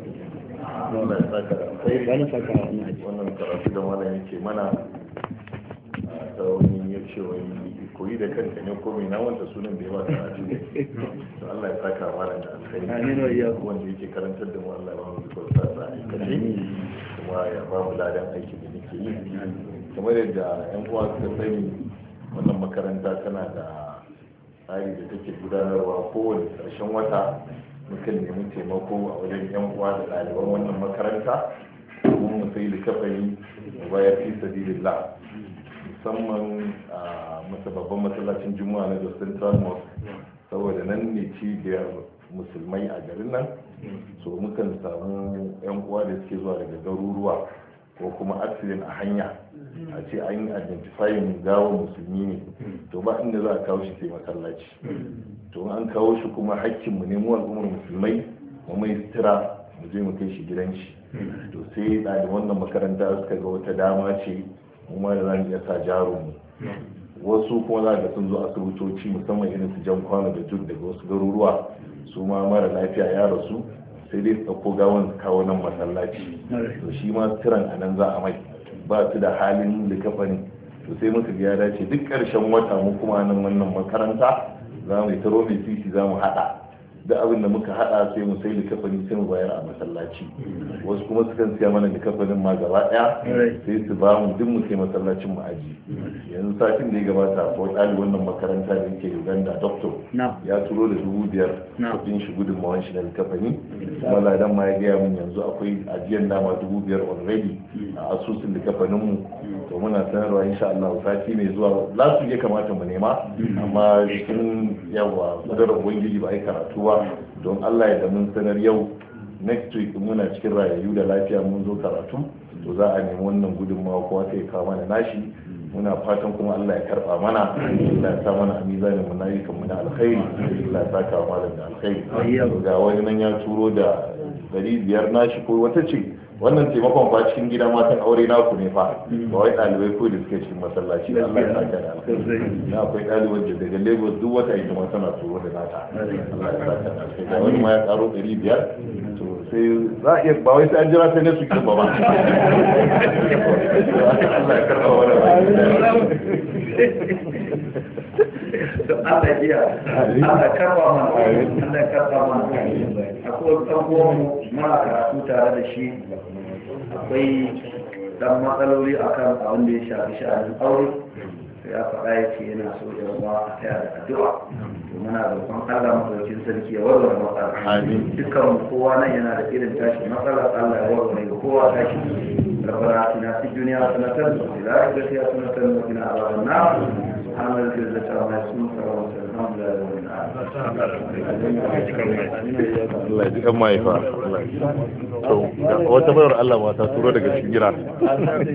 wannan karatu da mana yake mana ta wani ya ce wani koyi da kanta ne ko mai na wanda sunan da ya ba karatu ne to Allah ya saka mana da alkhairi wanda yake karantar da mu Allah ya ba mu zuwa sa aikace kuma ya ba mu ladan aiki da nake yi kamar yadda yan uwa suka sani wannan makaranta tana da tsari da take gudanarwa kowane ƙarshen wata mukan nemi taimako a wajen yan uwa da ɗaliban wannan makaranta domin mu sai likafani mu bayar fi sabilillah musamman a masa babban masallacin juma'a na Jos Central Mosque saboda nan ne cibiyar musulmai a garin nan, so mukan samu yan uwa da suke zuwa daga garuruwa ko kuma accident a hanya a ce an yi identifying gawon musulmi ne, to ba inda za a kawo shi sai masallaci. To an kawo shi kuma hakkinmu ne mu al'ummar musulmai mu mai sutura mu je mu kai shi gidan shi. To sai ɗaliban wannan makaranta suka ga wata dama ce mu ma da za mu iya sa jarum mu. Wasu kuma za ga sun zo asibitoci musamman irin su jan kwano da juk daga wasu garuruwa, su ma mara lafiya ya rasu sai dai su ɗauko gawan su kawo nan masallaci. To shi ma suturan a nan za a mai, ba su da halin likafani. To sai muka ga ya dace duk ƙarshen wata mu kuma nan wannan makaranta za mu yi taro mai sisi za mu haɗa da abin da muka hada sai mu sai likafani sai mu bayar a masallaci. Wasu kuma sukan siya mana likafanin ma gaba daya sai su ba mu duk mu kai masallacin mu aji. Yanzu satin da ya gabata ko ɗali wannan makaranta da yake Uganda doctor ya turo da dubu biyar kudin shi gudunmawan shi na likafani, kuma ladan ma ya gaya min yanzu akwai ajiyar dama dubu biyar already a asusun likafanin mu. To muna sanarwa insha Allah sati mai zuwa lasu ya kamata mu nema, amma cikin yawa kudurar ubangiji ba a yi karatu ba. Don Allah ya da mun sanar yau next week muna cikin rayayyu da lafiya mun zo karatu, to za a nemi wannan gudunmawa kowa sai kawo mana nashi. Muna fatan kuma Allah ya karba mana, Allah ya sa mana a mizanin mu na ayyukan mu na alkhairi, Allah ya saka wa malam da alkhairi. Ga wani nan ya turo da dari biyar nashi ko wata ce wannan taimakon ba cikin gida matan aure naku ne fa, ba wai ɗalibai ko da suke cikin masallaci da Allah ya saka da alkhairi. Na akwai ɗaliban da daga Lagos duk wata ita ma tana turo da nata, Allah ya saka da alkhairi. Wani ma ya karo ɗari biyar, to sai za a iya ba wai sai an jira sai ne su kirba ba. Allah ya karɓa wannan Allah iya, Allah karɓa mana, Allah karɓa mana. Akwai ɗan uwan mara karatu tare da shi, akwai dan matsaloli akan abin da ya shafi sha'anin aure, ya faɗa ya ce yana so ya zama a taya da addu'a. To muna roƙon Allah madaukakin sarki ya warware matsala. Dukkan kowa nan yana da irin tashi matsala, Allah ya warware ga kowa tashi. ربنا آتنا في الدنيا حسنة وفي الآخرة حسنة وقنا عذاب النار. سبحان ربك رب العزة عما يصفون والسلام على Allah ya ji kan mahaifa. Wata bayar Allah ma ta turo daga cikin gida.